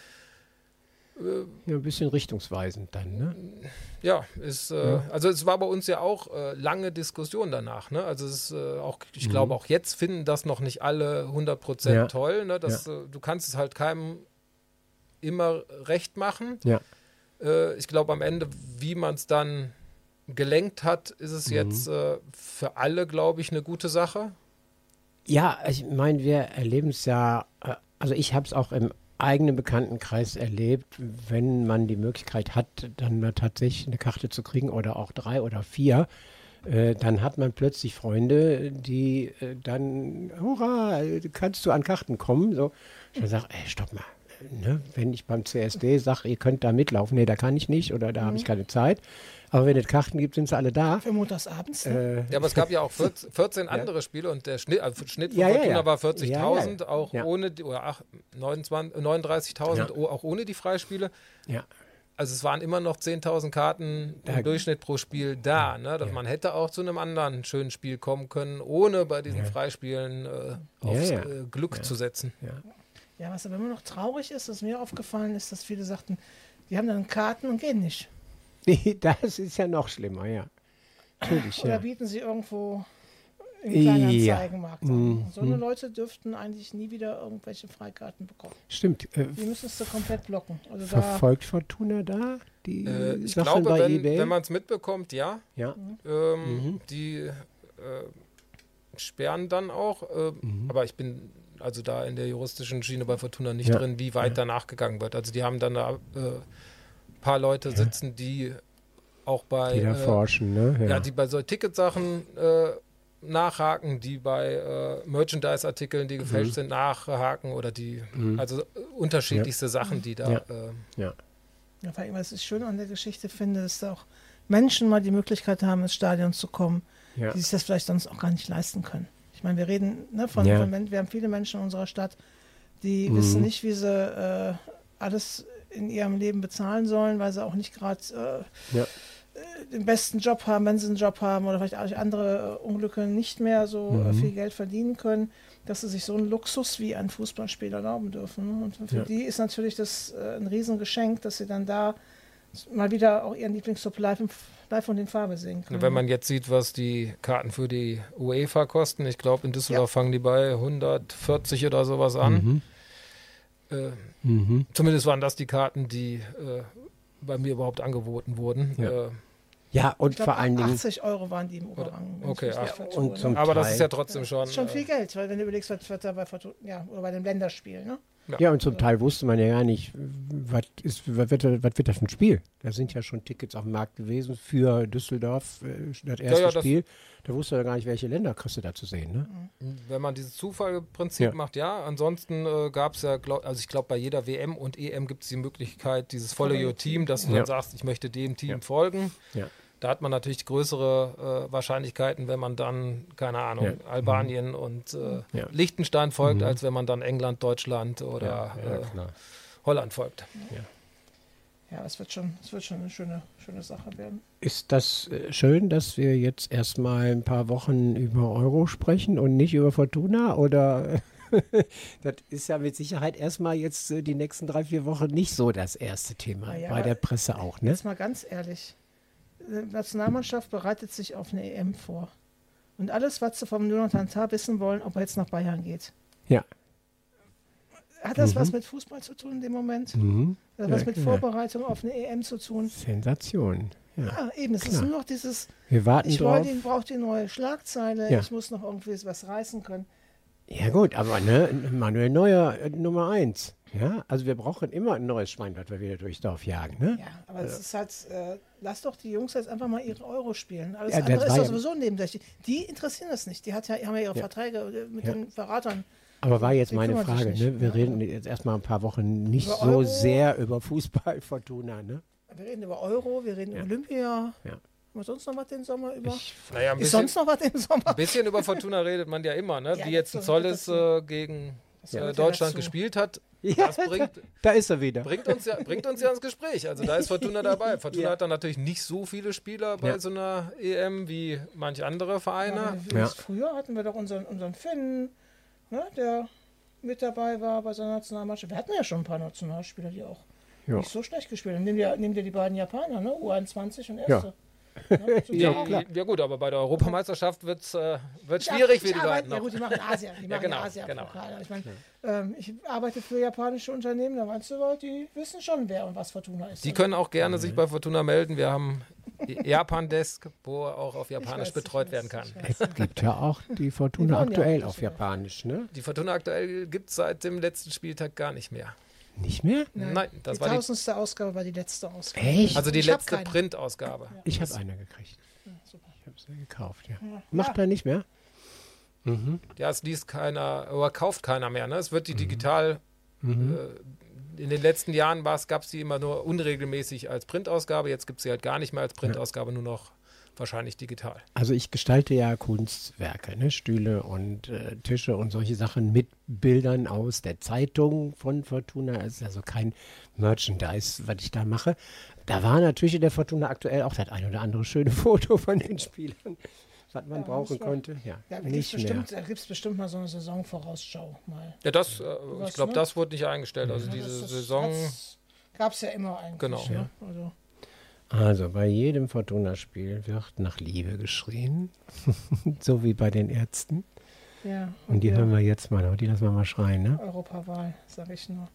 Ja, ein bisschen richtungsweisend dann, ne? Ja, ist, äh, also es war bei uns ja auch äh, lange Diskussion danach. Ne? Also es ist äh, auch, ich glaube auch jetzt finden das noch nicht alle hundert Prozent Ja. toll. Ne? Das, äh, du kannst es halt keinem immer recht machen. Ja. Äh, ich glaube am Ende, wie man es dann gelenkt hat, ist es jetzt äh, für alle, glaube ich, eine gute Sache. Ja, ich meine, wir erleben es ja, äh, also ich habe es auch im eigenen Bekanntenkreis erlebt, wenn man die Möglichkeit hat, dann mal tatsächlich eine Karte zu kriegen oder auch drei oder vier, äh, dann hat man plötzlich Freunde, die äh, dann, hurra, kannst du an Karten kommen? So, ich sage, ey, stopp mal. Ne? Wenn ich beim C S D sage, ihr könnt da mitlaufen, nee, da kann ich nicht oder da habe ich keine Zeit. Aber wenn es Karten gibt, sind sie alle da. Für montagsabends. Ne? Äh, Ja, aber es gab ja auch vierzehn, vierzehn andere Spiele und der Schnitt, also Schnitt von Ja, ja, Fortuna ja. war vierzigtausend, Ja, ja. auch Ja. ohne, die- oder ach, neunundzwanzig neununddreißigtausend, Ja. oh, auch ohne die Freispiele. ja. Also es waren immer noch zehntausend Karten Da- im Durchschnitt pro Spiel da. Ne? Dass Man hätte auch zu einem anderen schönen Spiel kommen können, ohne bei diesen Freispielen äh, aufs ja. Äh, Glück zu setzen. Ja, was aber immer noch traurig ist, was mir aufgefallen ist, dass viele sagten, die haben dann Karten und gehen nicht. Nee, das ist ja noch schlimmer, ja. Natürlich, Oder ja. bieten sie irgendwo im Ja. Kleinanzeigenmarkt an. Mhm. So eine Leute dürften eigentlich nie wieder irgendwelche Freikarten bekommen. Stimmt. Äh, Die müssen es so komplett blocken. Also da, verfolgt Fortuna da die Äh, ich Sachen glaube, bei wenn, eBay? wenn man es mitbekommt, ja. ja. Ähm, Mhm. Die äh, sperren dann auch. Äh, Aber ich bin also da in der juristischen Schiene bei Fortuna nicht Ja. drin, wie weit danach gegangen wird. Also die haben dann da ein äh, paar Leute sitzen, die auch bei Die da äh, forschen, ne? ja. die bei so Ticketsachen äh, nachhaken, die bei äh, Merchandise-Artikeln, die gefälscht Mhm. sind, nachhaken oder die, also äh, unterschiedlichste Sachen, die da Ja. äh, ja. ja, vor allem, was ich schön an der Geschichte finde, ist auch Menschen mal die Möglichkeit haben, ins Stadion zu kommen, Ja. die sich das vielleicht sonst auch gar nicht leisten können. Ich meine, wir reden ne, von, Ja. von Men- wir haben viele Menschen in unserer Stadt, die Mhm. wissen nicht, wie sie äh, alles in ihrem Leben bezahlen sollen, weil sie auch nicht gerade äh, Ja. äh, den besten Job haben, wenn sie einen Job haben oder vielleicht durch andere äh, Unglücke nicht mehr so Mhm. äh, viel Geld verdienen können, dass sie sich so einen Luxus wie ein Fußballspiel erlauben dürfen. Ne? Und für Ja. die ist natürlich das äh, ein Riesengeschenk, dass sie dann da mal wieder auch ihren Lieblingsclub live, im- live und in Farbe sehen können. wenn man jetzt sieht, was die Karten für die UEFA kosten, ich glaube, in Düsseldorf fangen die bei hundertvierzig oder sowas an. Mhm. Äh, Mhm. zumindest waren das die Karten, die äh, bei mir überhaupt angeboten wurden. Ja. Äh, Ja, und ich glaube, vor allen Dingen, achtzig Euro waren die im Oberrang. wenn ich okay, mich nicht ach, vertue, und ne? zum aber das Teil- ist ja trotzdem schon. Das ist schon äh, viel Geld, weil wenn du überlegst, was wird da bei Fortuna, ja, oder bei dem Länderspiel, ne? ja, und zum Teil wusste man ja gar nicht, was ist, was wird, da- was wird das für ein Spiel? Da sind ja schon Tickets auf dem Markt gewesen für Düsseldorf, äh, das erste ja, das- Spiel. Da wusste er gar nicht, welche Länder kriegst du da zu sehen, ne? Wenn man dieses Zufallprinzip Ja. macht, ja. Ansonsten äh, gab es ja, glaub, also ich glaube, bei jeder W M und E M gibt es die Möglichkeit, dieses Follow Your Team, dass du Ja. dann sagst, ich möchte dem Team Ja. folgen. Ja. Da hat man natürlich größere äh, Wahrscheinlichkeiten, wenn man dann, keine Ahnung, Ja. Albanien und äh, Ja. Liechtenstein folgt, Mhm. als wenn man dann England, Deutschland oder Ja, ja, äh, klar. Holland folgt. Ja, es wird schon, es wird schon eine schöne, schöne Sache werden. Ist das äh, schön, dass wir jetzt erstmal ein paar Wochen über Euro sprechen und nicht über Fortuna? Oder das ist ja mit Sicherheit erstmal jetzt äh, die nächsten drei, vier Wochen nicht so das erste Thema. Ja, bei der Presse auch, ne? Jetzt mal ganz ehrlich. Die Nationalmannschaft bereitet sich auf eine E M vor. Und alles, was sie vom Jonathan Tah wissen wollen, ob er jetzt nach Bayern geht. Ja. Hat das mhm. was mit Fußball zu tun in dem Moment? Mhm. Hat das was ja, mit ja. Vorbereitung auf eine E M zu tun? Sensation. Ja, ja eben. Es klar. ist nur noch dieses, wir warten ich drauf. brauche die neue Schlagzeile, ja. ich muss noch irgendwie was reißen können. Ja gut, aber ne, Manuel Neuer äh, Nummer eins. Ja, also wir brauchen immer ein neues Schwein, das wir wieder durchs Dorf jagen. Ne? Ja, aber es ist halt, äh, lass doch die Jungs jetzt einfach mal ihre Euro spielen. Alles Ja, das andere ist war doch ja- sowieso nebensächlich. Die interessieren das nicht. Die hat ja, haben ja ihre Ja. Verträge äh, mit Ja. den Verratern. Aber war jetzt Die meine kümmern sich Frage, nicht. ne? Wir Ja. reden jetzt erstmal ein paar Wochen nicht Über so Euro. sehr über Fußball, Fortuna, ne? Wir reden über Euro, wir reden Ja. über Olympia. Ja. Haben wir sonst noch was den Sommer über? Ich, Naja, ein ist bisschen, sonst noch was den Sommer? ein bisschen über Fortuna redet man ja immer, ne? Ja, Wie jetzt ein das Zolles gehört äh, gegen Das äh, gehört ja Deutschland dazu. gespielt hat. ja, Das bringt, da ist er wieder. bringt, uns ja, bringt uns ja ins Gespräch. Also da ist Fortuna dabei. Fortuna Ja. hat dann natürlich nicht so viele Spieler bei Ja. so einer E M wie manch andere Vereine. Ja, wir- Ja. Früher hatten wir doch unseren, unseren Finn, ne, der mit dabei war bei seiner Nationalmannschaft. Wir hatten ja schon ein paar Nationalspieler, die auch Ja. nicht so schlecht gespielt haben. Nimm dir, nimm dir die beiden Japaner, ne? U einundzwanzig und Ja. Erste. Ja. Ne? Sind Ja, die auch- klar. Ja gut, aber bei der Europameisterschaft wird es äh, wird Ja, schwierig ich für die arbeite- beiden Ja noch. gut, die machen Asien, die Ja, machen genau, ja Asien. genau. Ich, mein, ähm, ich arbeite für japanische Unternehmen, da meinst du, wohl, die wissen schon, wer und was Fortuna ist. Die können auch gerne sich bei Fortuna melden. Wir haben Japan-Desk, wo auch auf Japanisch weiß, betreut ich werden weiß, kann. ich weiß. Es gibt ja auch die Fortuna Die wollen ja aktuell auch auf das wieder. Japanisch, ne? Die Fortuna aktuell gibt es seit dem letzten Spieltag gar nicht mehr. Nicht mehr? Nein, das die war die, tausendste Ausgabe war die letzte Ausgabe. Echt? also die Ich hab letzte keine. Printausgabe. Ich habe eine gekriegt. Super. Ich habe sie gekauft, ja. Macht er nicht mehr? Mhm. Ja, es liest keiner oder kauft keiner mehr. Ne? Es wird die digital. Mhm. Äh, in den letzten Jahren gab es die immer nur unregelmäßig als Printausgabe. Jetzt gibt es sie halt gar nicht mehr als Printausgabe, nur noch wahrscheinlich digital. Also ich gestalte ja Kunstwerke, ne? Stühle und äh, Tische und solche Sachen mit Bildern aus der Zeitung von Fortuna. Es ist also kein Merchandise, was ich da mache. Da war natürlich in der Fortuna aktuell auch das ein oder andere schöne Foto von den Spielern, was man Ja, brauchen muss man- konnte. Ja, Ja, da gibt es nicht mehr. bestimmt, da gibt's bestimmt mal so eine Saisonvorausschau. Mal. Ja, das, äh, Was, ich glaube, ne? das wurde nicht eingestellt. Also Ja, diese das- das Saison. Gab es ja immer eigentlich. Genau. Ne? Also, Also bei jedem Fortuna-Spiel wird nach Liebe geschrien, so wie bei den Ärzten. ja, Und die wir- hören wir jetzt mal, noch. Die lassen wir mal schreien, ne? Europawahl, sag ich nur.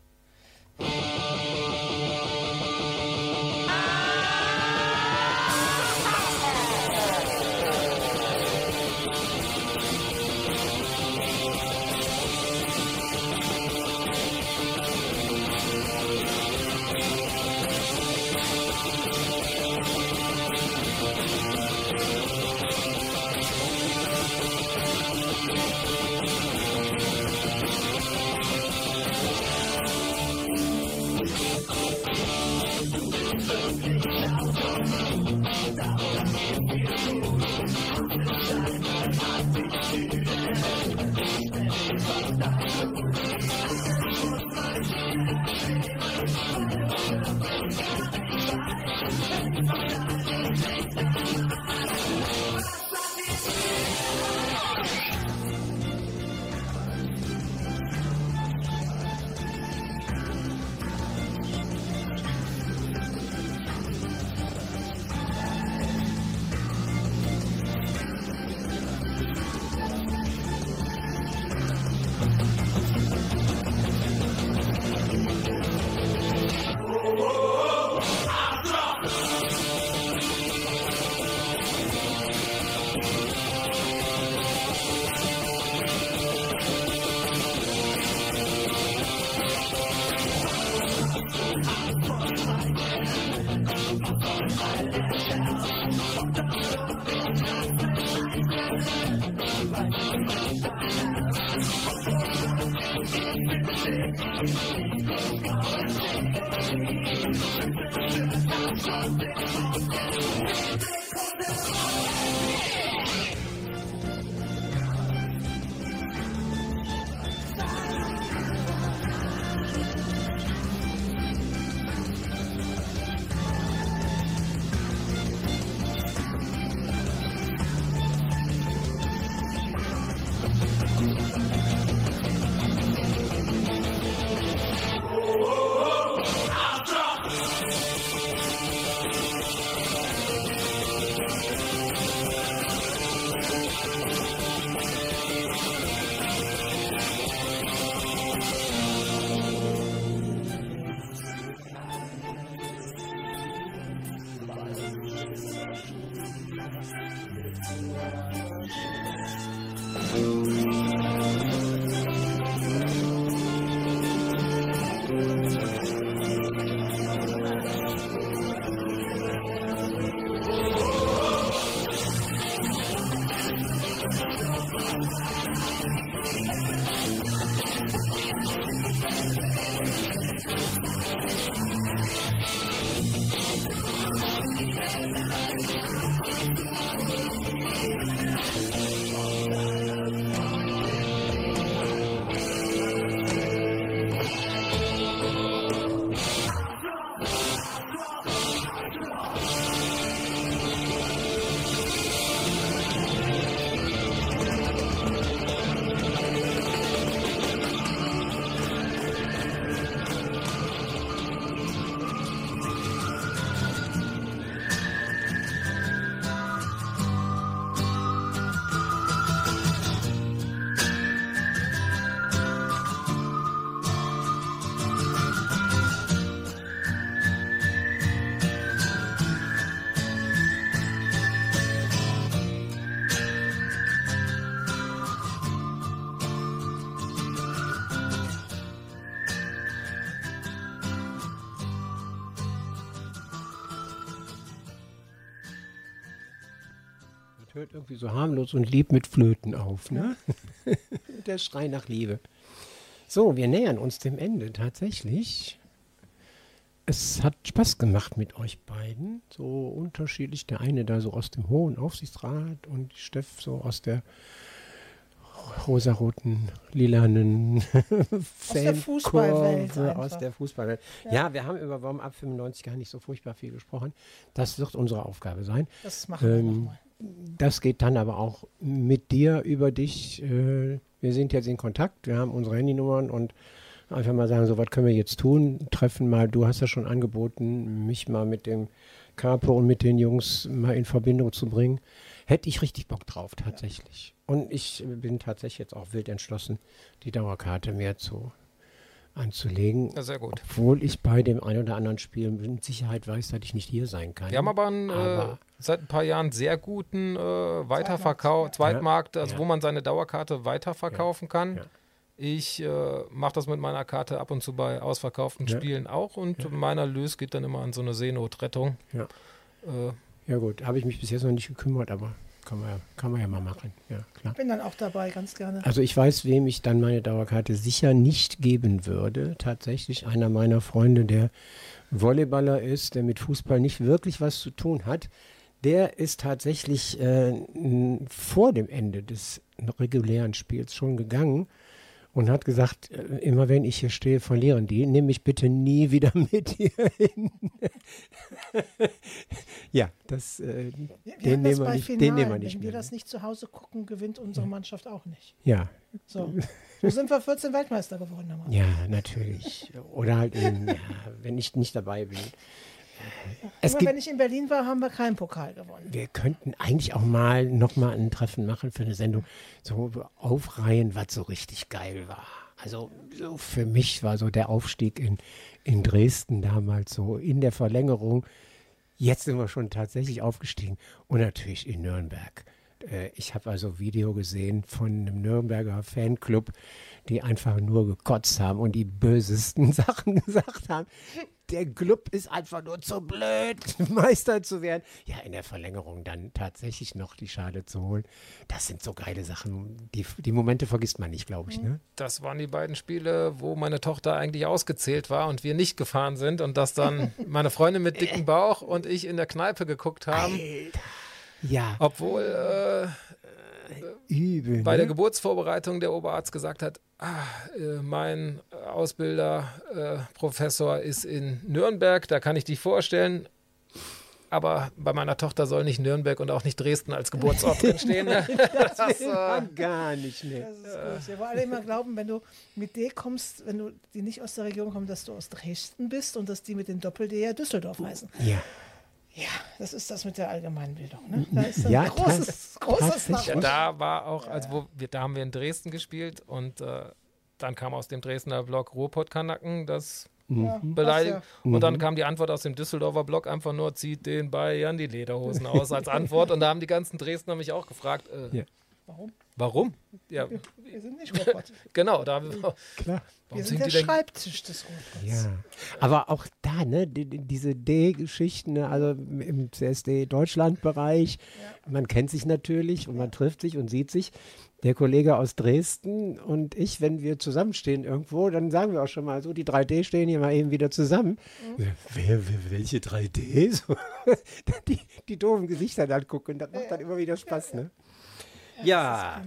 Hört irgendwie so harmlos und lieb mit Flöten auf, ne? Ja. Der Schrei nach Liebe. So, wir nähern uns dem Ende tatsächlich. Es hat Spaß gemacht mit euch beiden, so unterschiedlich. Der eine da so aus dem hohen Aufsichtsrat und Steff so aus der rosaroten, lilanen Fankurve aus der Fußballwelt. Ja. ja, wir haben über Warm-Up fünfundneunzig gar nicht so furchtbar viel gesprochen. Das wird unsere Aufgabe sein. Das machen wir ähm, nochmal. Das geht dann aber auch mit dir über dich. Äh, wir sind jetzt in Kontakt, wir haben unsere Handynummern und einfach mal sagen, so was können wir jetzt tun, treffen mal, du hast ja schon angeboten, mich mal mit dem Capo und mit den Jungs mal in Verbindung zu bringen. Hätte ich richtig Bock drauf, tatsächlich. Ja. Und ich bin tatsächlich jetzt auch wild entschlossen, die Dauerkarte mir zu anzulegen. Ja, sehr gut. Obwohl ich bei dem ein oder anderen Spiel mit Sicherheit weiß, dass ich nicht hier sein kann. Wir haben aber, einen, aber äh, seit ein paar Jahren sehr guten äh, Weiterverkauf, Zweitmarkt, also ja. wo man seine Dauerkarte weiterverkaufen ja. kann. Ja. Ich äh, mache das mit meiner Karte ab und zu bei ausverkauften ja. Spielen auch und ja. meiner Lös geht dann immer an so eine Seenotrettung. Ja, äh, ja gut, habe ich mich bis jetzt noch nicht gekümmert, aber kann man, ja, kann man ja mal machen. Ja, klar. Ich bin dann auch dabei, ganz gerne. Also ich weiß, wem ich dann meine Dauerkarte sicher nicht geben würde. Tatsächlich einer meiner Freunde, der Volleyballer ist, der mit Fußball nicht wirklich was zu tun hat, der ist tatsächlich äh, vor dem Ende des regulären Spiels schon gegangen und hat gesagt, äh, immer wenn ich hier stehe, verlieren die, nimm mich bitte nie wieder mit hier hin. Ja, das, äh, wir den, nehmen wir nicht, Finalen, den nehmen wir nicht wenn mehr. wir das nicht zu Hause gucken, gewinnt unsere Mannschaft auch nicht. Ja. So, so sind wir vierzehn Weltmeister geworden. Damals. Ja, natürlich. Oder halt eben, ja, wenn ich nicht dabei bin. Es Immer gibt, wenn ich in Berlin war, haben wir keinen Pokal gewonnen. Wir könnten eigentlich auch mal nochmal ein Treffen machen für eine Sendung, so aufreihen, was so richtig geil war. Also so für mich war so der Aufstieg in, in Dresden damals so in der Verlängerung. Jetzt sind wir schon tatsächlich aufgestiegen und natürlich in Nürnberg. Äh, ich habe also Video gesehen von einem Nürnberger Fanclub, die einfach nur gekotzt haben und die bösesten Sachen gesagt haben. Der Club ist einfach nur zu blöd, Meister zu werden. Ja, in der Verlängerung dann tatsächlich noch die Schale zu holen. Das sind so geile Sachen. Die, die Momente vergisst man nicht, glaube ich. Ne? Das waren die beiden Spiele, wo meine Tochter eigentlich ausgezählt war und wir nicht gefahren sind und dass dann meine Freundin mit dicken Bauch und ich in der Kneipe geguckt haben. Alter. Ja. Obwohl äh, Übel, bei ne? der Geburtsvorbereitung der Oberarzt gesagt hat, ah, äh, mein Ausbilder, äh, Professor ist in Nürnberg, da kann ich dich vorstellen. Aber bei meiner Tochter soll nicht Nürnberg und auch nicht Dresden als Geburtsort drinstehen. das das will man gar nicht. Ne? Das ist gut. Wir wollen alle immer glauben, wenn du mit D kommst, wenn du die nicht aus der Region kommen, dass du aus Dresden bist und dass die mit dem Doppel-D ja Düsseldorf heißen. Ja. Ja, das ist das mit der Allgemeinbildung. Ne? Da ist ein ja, großes, großes ja, da war auch, also wo wir, da haben wir in Dresden gespielt und äh, dann kam aus dem Dresdner Block Ruhrpott-Kanacken das ja, beleidigt. Ja. Und dann kam die Antwort aus dem Düsseldorfer Block einfach nur, zieht den Bayern die Lederhosen aus als Antwort. Und da haben die ganzen Dresdner mich auch gefragt, äh, ja. warum? Warum? Ja. Wir, wir sind nicht Ruhrpott. Genau, da haben wir, klar. Wir sind der Schreibtisch des Ruhrpotts. Ja, aber auch da, ne, die, die, diese D-Geschichten, ne, also im C S D-Deutschland-Bereich, ja. man kennt sich natürlich und man trifft sich und sieht sich. der Kollege aus Dresden und ich, wenn wir zusammenstehen irgendwo, dann sagen wir auch schon mal so, die drei D stehen hier mal eben wieder zusammen. Mhm. Wer, wer, welche drei D? So, die, die doofen Gesichter dann gucken, das macht ja. dann immer wieder Spaß, ne? Ja. ja.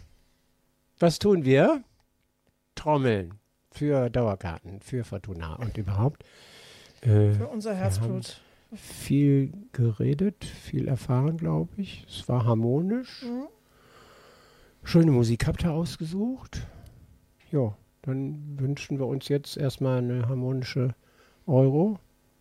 Was tun wir? Trommeln für Dauerkarten, für Fortuna und überhaupt. Äh, für unser Herzblut. Viel geredet, viel erfahren, glaube ich. Es war harmonisch. Mhm. Schöne Musik habt ihr ausgesucht. Ja, dann wünschen wir uns jetzt erstmal eine harmonische Euro.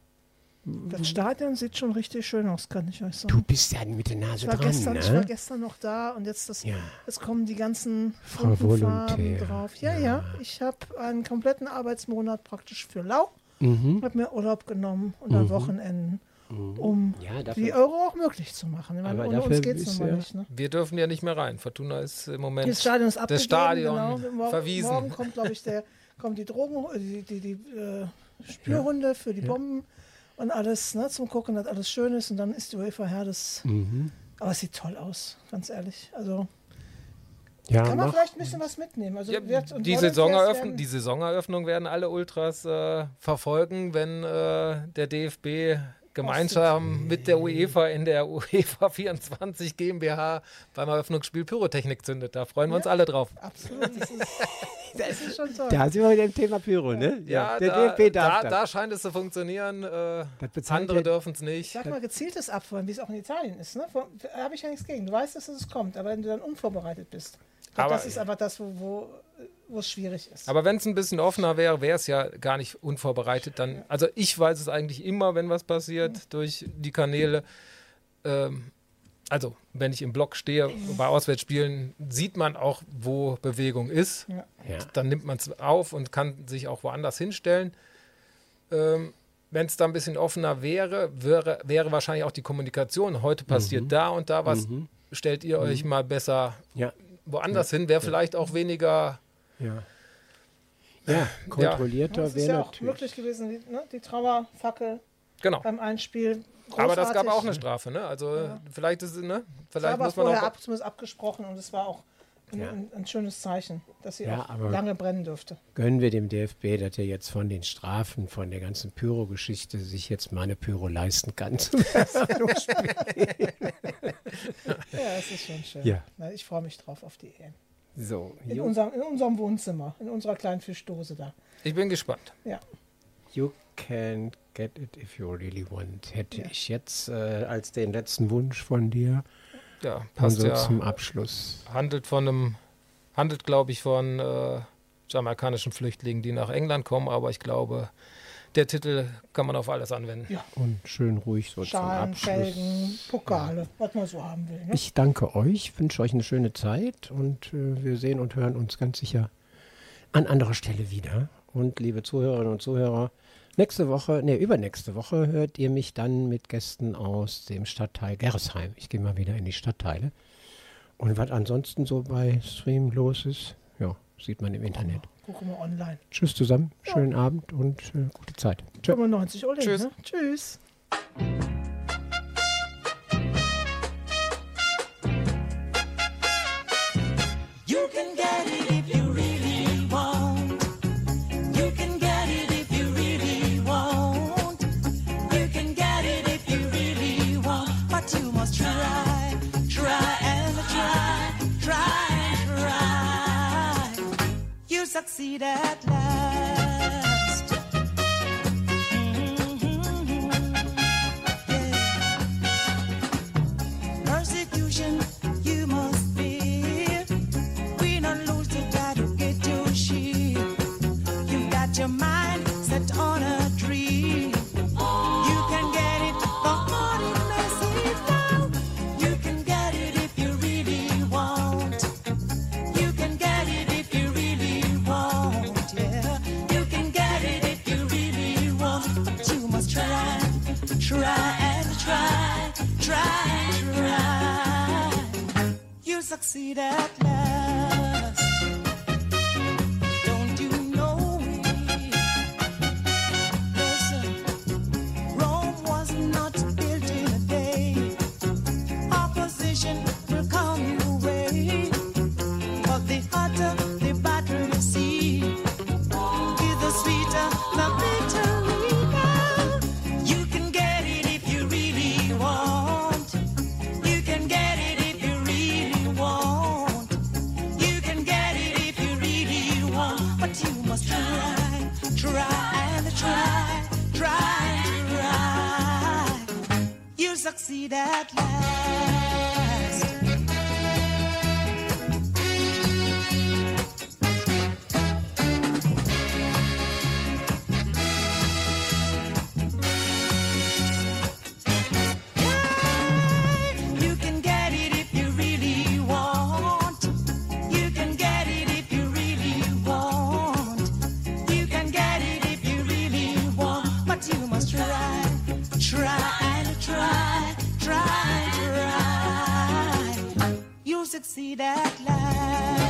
Das Stadion sieht schon richtig schön aus, kann ich euch sagen. Du bist ja mit der Nase ich war dran, gestern, ne? Ich war gestern noch da und jetzt, das, ja. jetzt kommen die ganzen Frau Farben drauf. Ja, ja, ja. Ich habe einen kompletten Arbeitsmonat praktisch für lau. Mhm. Habe mir Urlaub genommen und an mhm. Wochenenden. Um ja, dafür, die Euro auch möglich zu machen. Ich meine, ohne uns geht es nun mal nicht. Ne? Wir dürfen ja nicht mehr rein. Fortuna ist im Moment das Stadion ist das Stadion genau. morgen, verwiesen. Morgen kommt, glaube ich, der, kommt die Drogen, die, die, die äh, Spürhunde ja. für die ja. Bomben und alles, ne, zum Gucken, dass alles schön ist. Und dann ist die UEFA her. Das, mhm. Aber es sieht toll aus, ganz ehrlich. Also ja, kann man mach. vielleicht ein bisschen was mitnehmen. Also ja, wird, die, Saisoneröffn die Saisoneröffnung werden alle Ultras äh, verfolgen, wenn äh, der D F B gemeinsam mit der UEFA in der UEFA vierundzwanzig GmbH beim Eröffnungsspiel Pyrotechnik zündet. Da freuen wir ja, uns alle drauf. Absolut, das ist, das ist schon toll. Da sind wir mit dem Thema Pyro, ne? Ja, ja der da, D F B darf da, da scheint es zu funktionieren. Äh, andere dürfen es nicht. Sag mal, gezieltes Abfeuern, wie es auch in Italien ist. Ne? Da habe ich ja nichts gegen. Du weißt, dass es kommt, aber wenn du dann unvorbereitet bist. Glaub, aber, das ist aber das, wo, wo wo es schwierig ist. Aber wenn es ein bisschen offener wäre, wäre es ja gar nicht unvorbereitet. Dann, also ich weiß es eigentlich immer, wenn was passiert, mhm. durch die Kanäle. Ähm, also wenn ich im Block stehe, mhm. bei Auswärtsspielen, sieht man auch, wo Bewegung ist. Ja. Ja. Dann nimmt man es auf und kann sich auch woanders hinstellen. Ähm, wenn es da ein bisschen offener wäre, wäre, wäre wahrscheinlich auch die Kommunikation. Heute passiert mhm. da und da was. Mhm. Stellt ihr euch mal besser ja. woanders ja. hin. Wäre ja. vielleicht auch weniger... Ja. ja, kontrollierter ja. wäre ja auch möglich gewesen, die, ne, die Trauerfackel genau. beim Einspiel. Großartig. Aber das gab auch eine Strafe, ne? Also ja. vielleicht ist es, ne? Vielleicht war muss man vorher auch ab, zumindest abgesprochen und es war auch ein, ja. ein, ein schönes Zeichen, dass sie ja, auch lange brennen dürfte. Gönnen wir dem D F B, dass er jetzt von den Strafen, von der ganzen Pyro-Geschichte sich jetzt mal eine Pyro leisten kann. Ja, das ist schon schön. Ja. Na, ich freue mich drauf auf die E M. So, in, unserem, in unserem Wohnzimmer, in unserer kleinen Fischdose da. Ich bin gespannt. Ja. You can get it if you really want. Hätte ja. ich jetzt äh, als den letzten Wunsch von dir. Ja, passt so ja. zum Abschluss. Handelt von einem, handelt glaube ich von äh, jamaikanischen Flüchtlingen, die nach England kommen, aber ich glaube, der Titel kann man auf alles anwenden. Ja. Und schön ruhig so Schalen, zum Abschluss. Felgen, Pokale, ja. was man so haben will. Ne? Ich danke euch, wünsche euch eine schöne Zeit und äh, wir sehen und hören uns ganz sicher an anderer Stelle wieder. Und liebe Zuhörerinnen und Zuhörer, nächste Woche, nee, übernächste Woche hört ihr mich dann mit Gästen aus dem Stadtteil Gerresheim. Ich gehe mal wieder in die Stadtteile. Und was ansonsten so bei Stream los ist, ja, sieht man im Internet. Gucken wir online. Tschüss zusammen, ja. schönen Abend und äh, gute Zeit. Tschö. fünfundneunzig Ole, Tschüss. Ne? Tschüss. You can get it if you really want. You can get it if you really want. You can get it if you really want. But you must try, try and try, try and try. You succeed at last. Mm-hmm. Yeah. Persecution you must fear. We don't lose the battle, get your shield. You got your mind set on a dream. You can get it, the more it may seem down. You can get it if you really want. You can get it if you really want, yeah. You can get it if you really want. But you must try, try and try, try and try. You succeed at last. Don't you know it? Listen, Rome was not built in a day. Opposition will come your way. but you must try, try and try, try, try. You'll succeed at last. You can get it if you really want. You can get it if you really want. You can get it if you really want. But you must try, try and try, try, try. You'll succeed at last.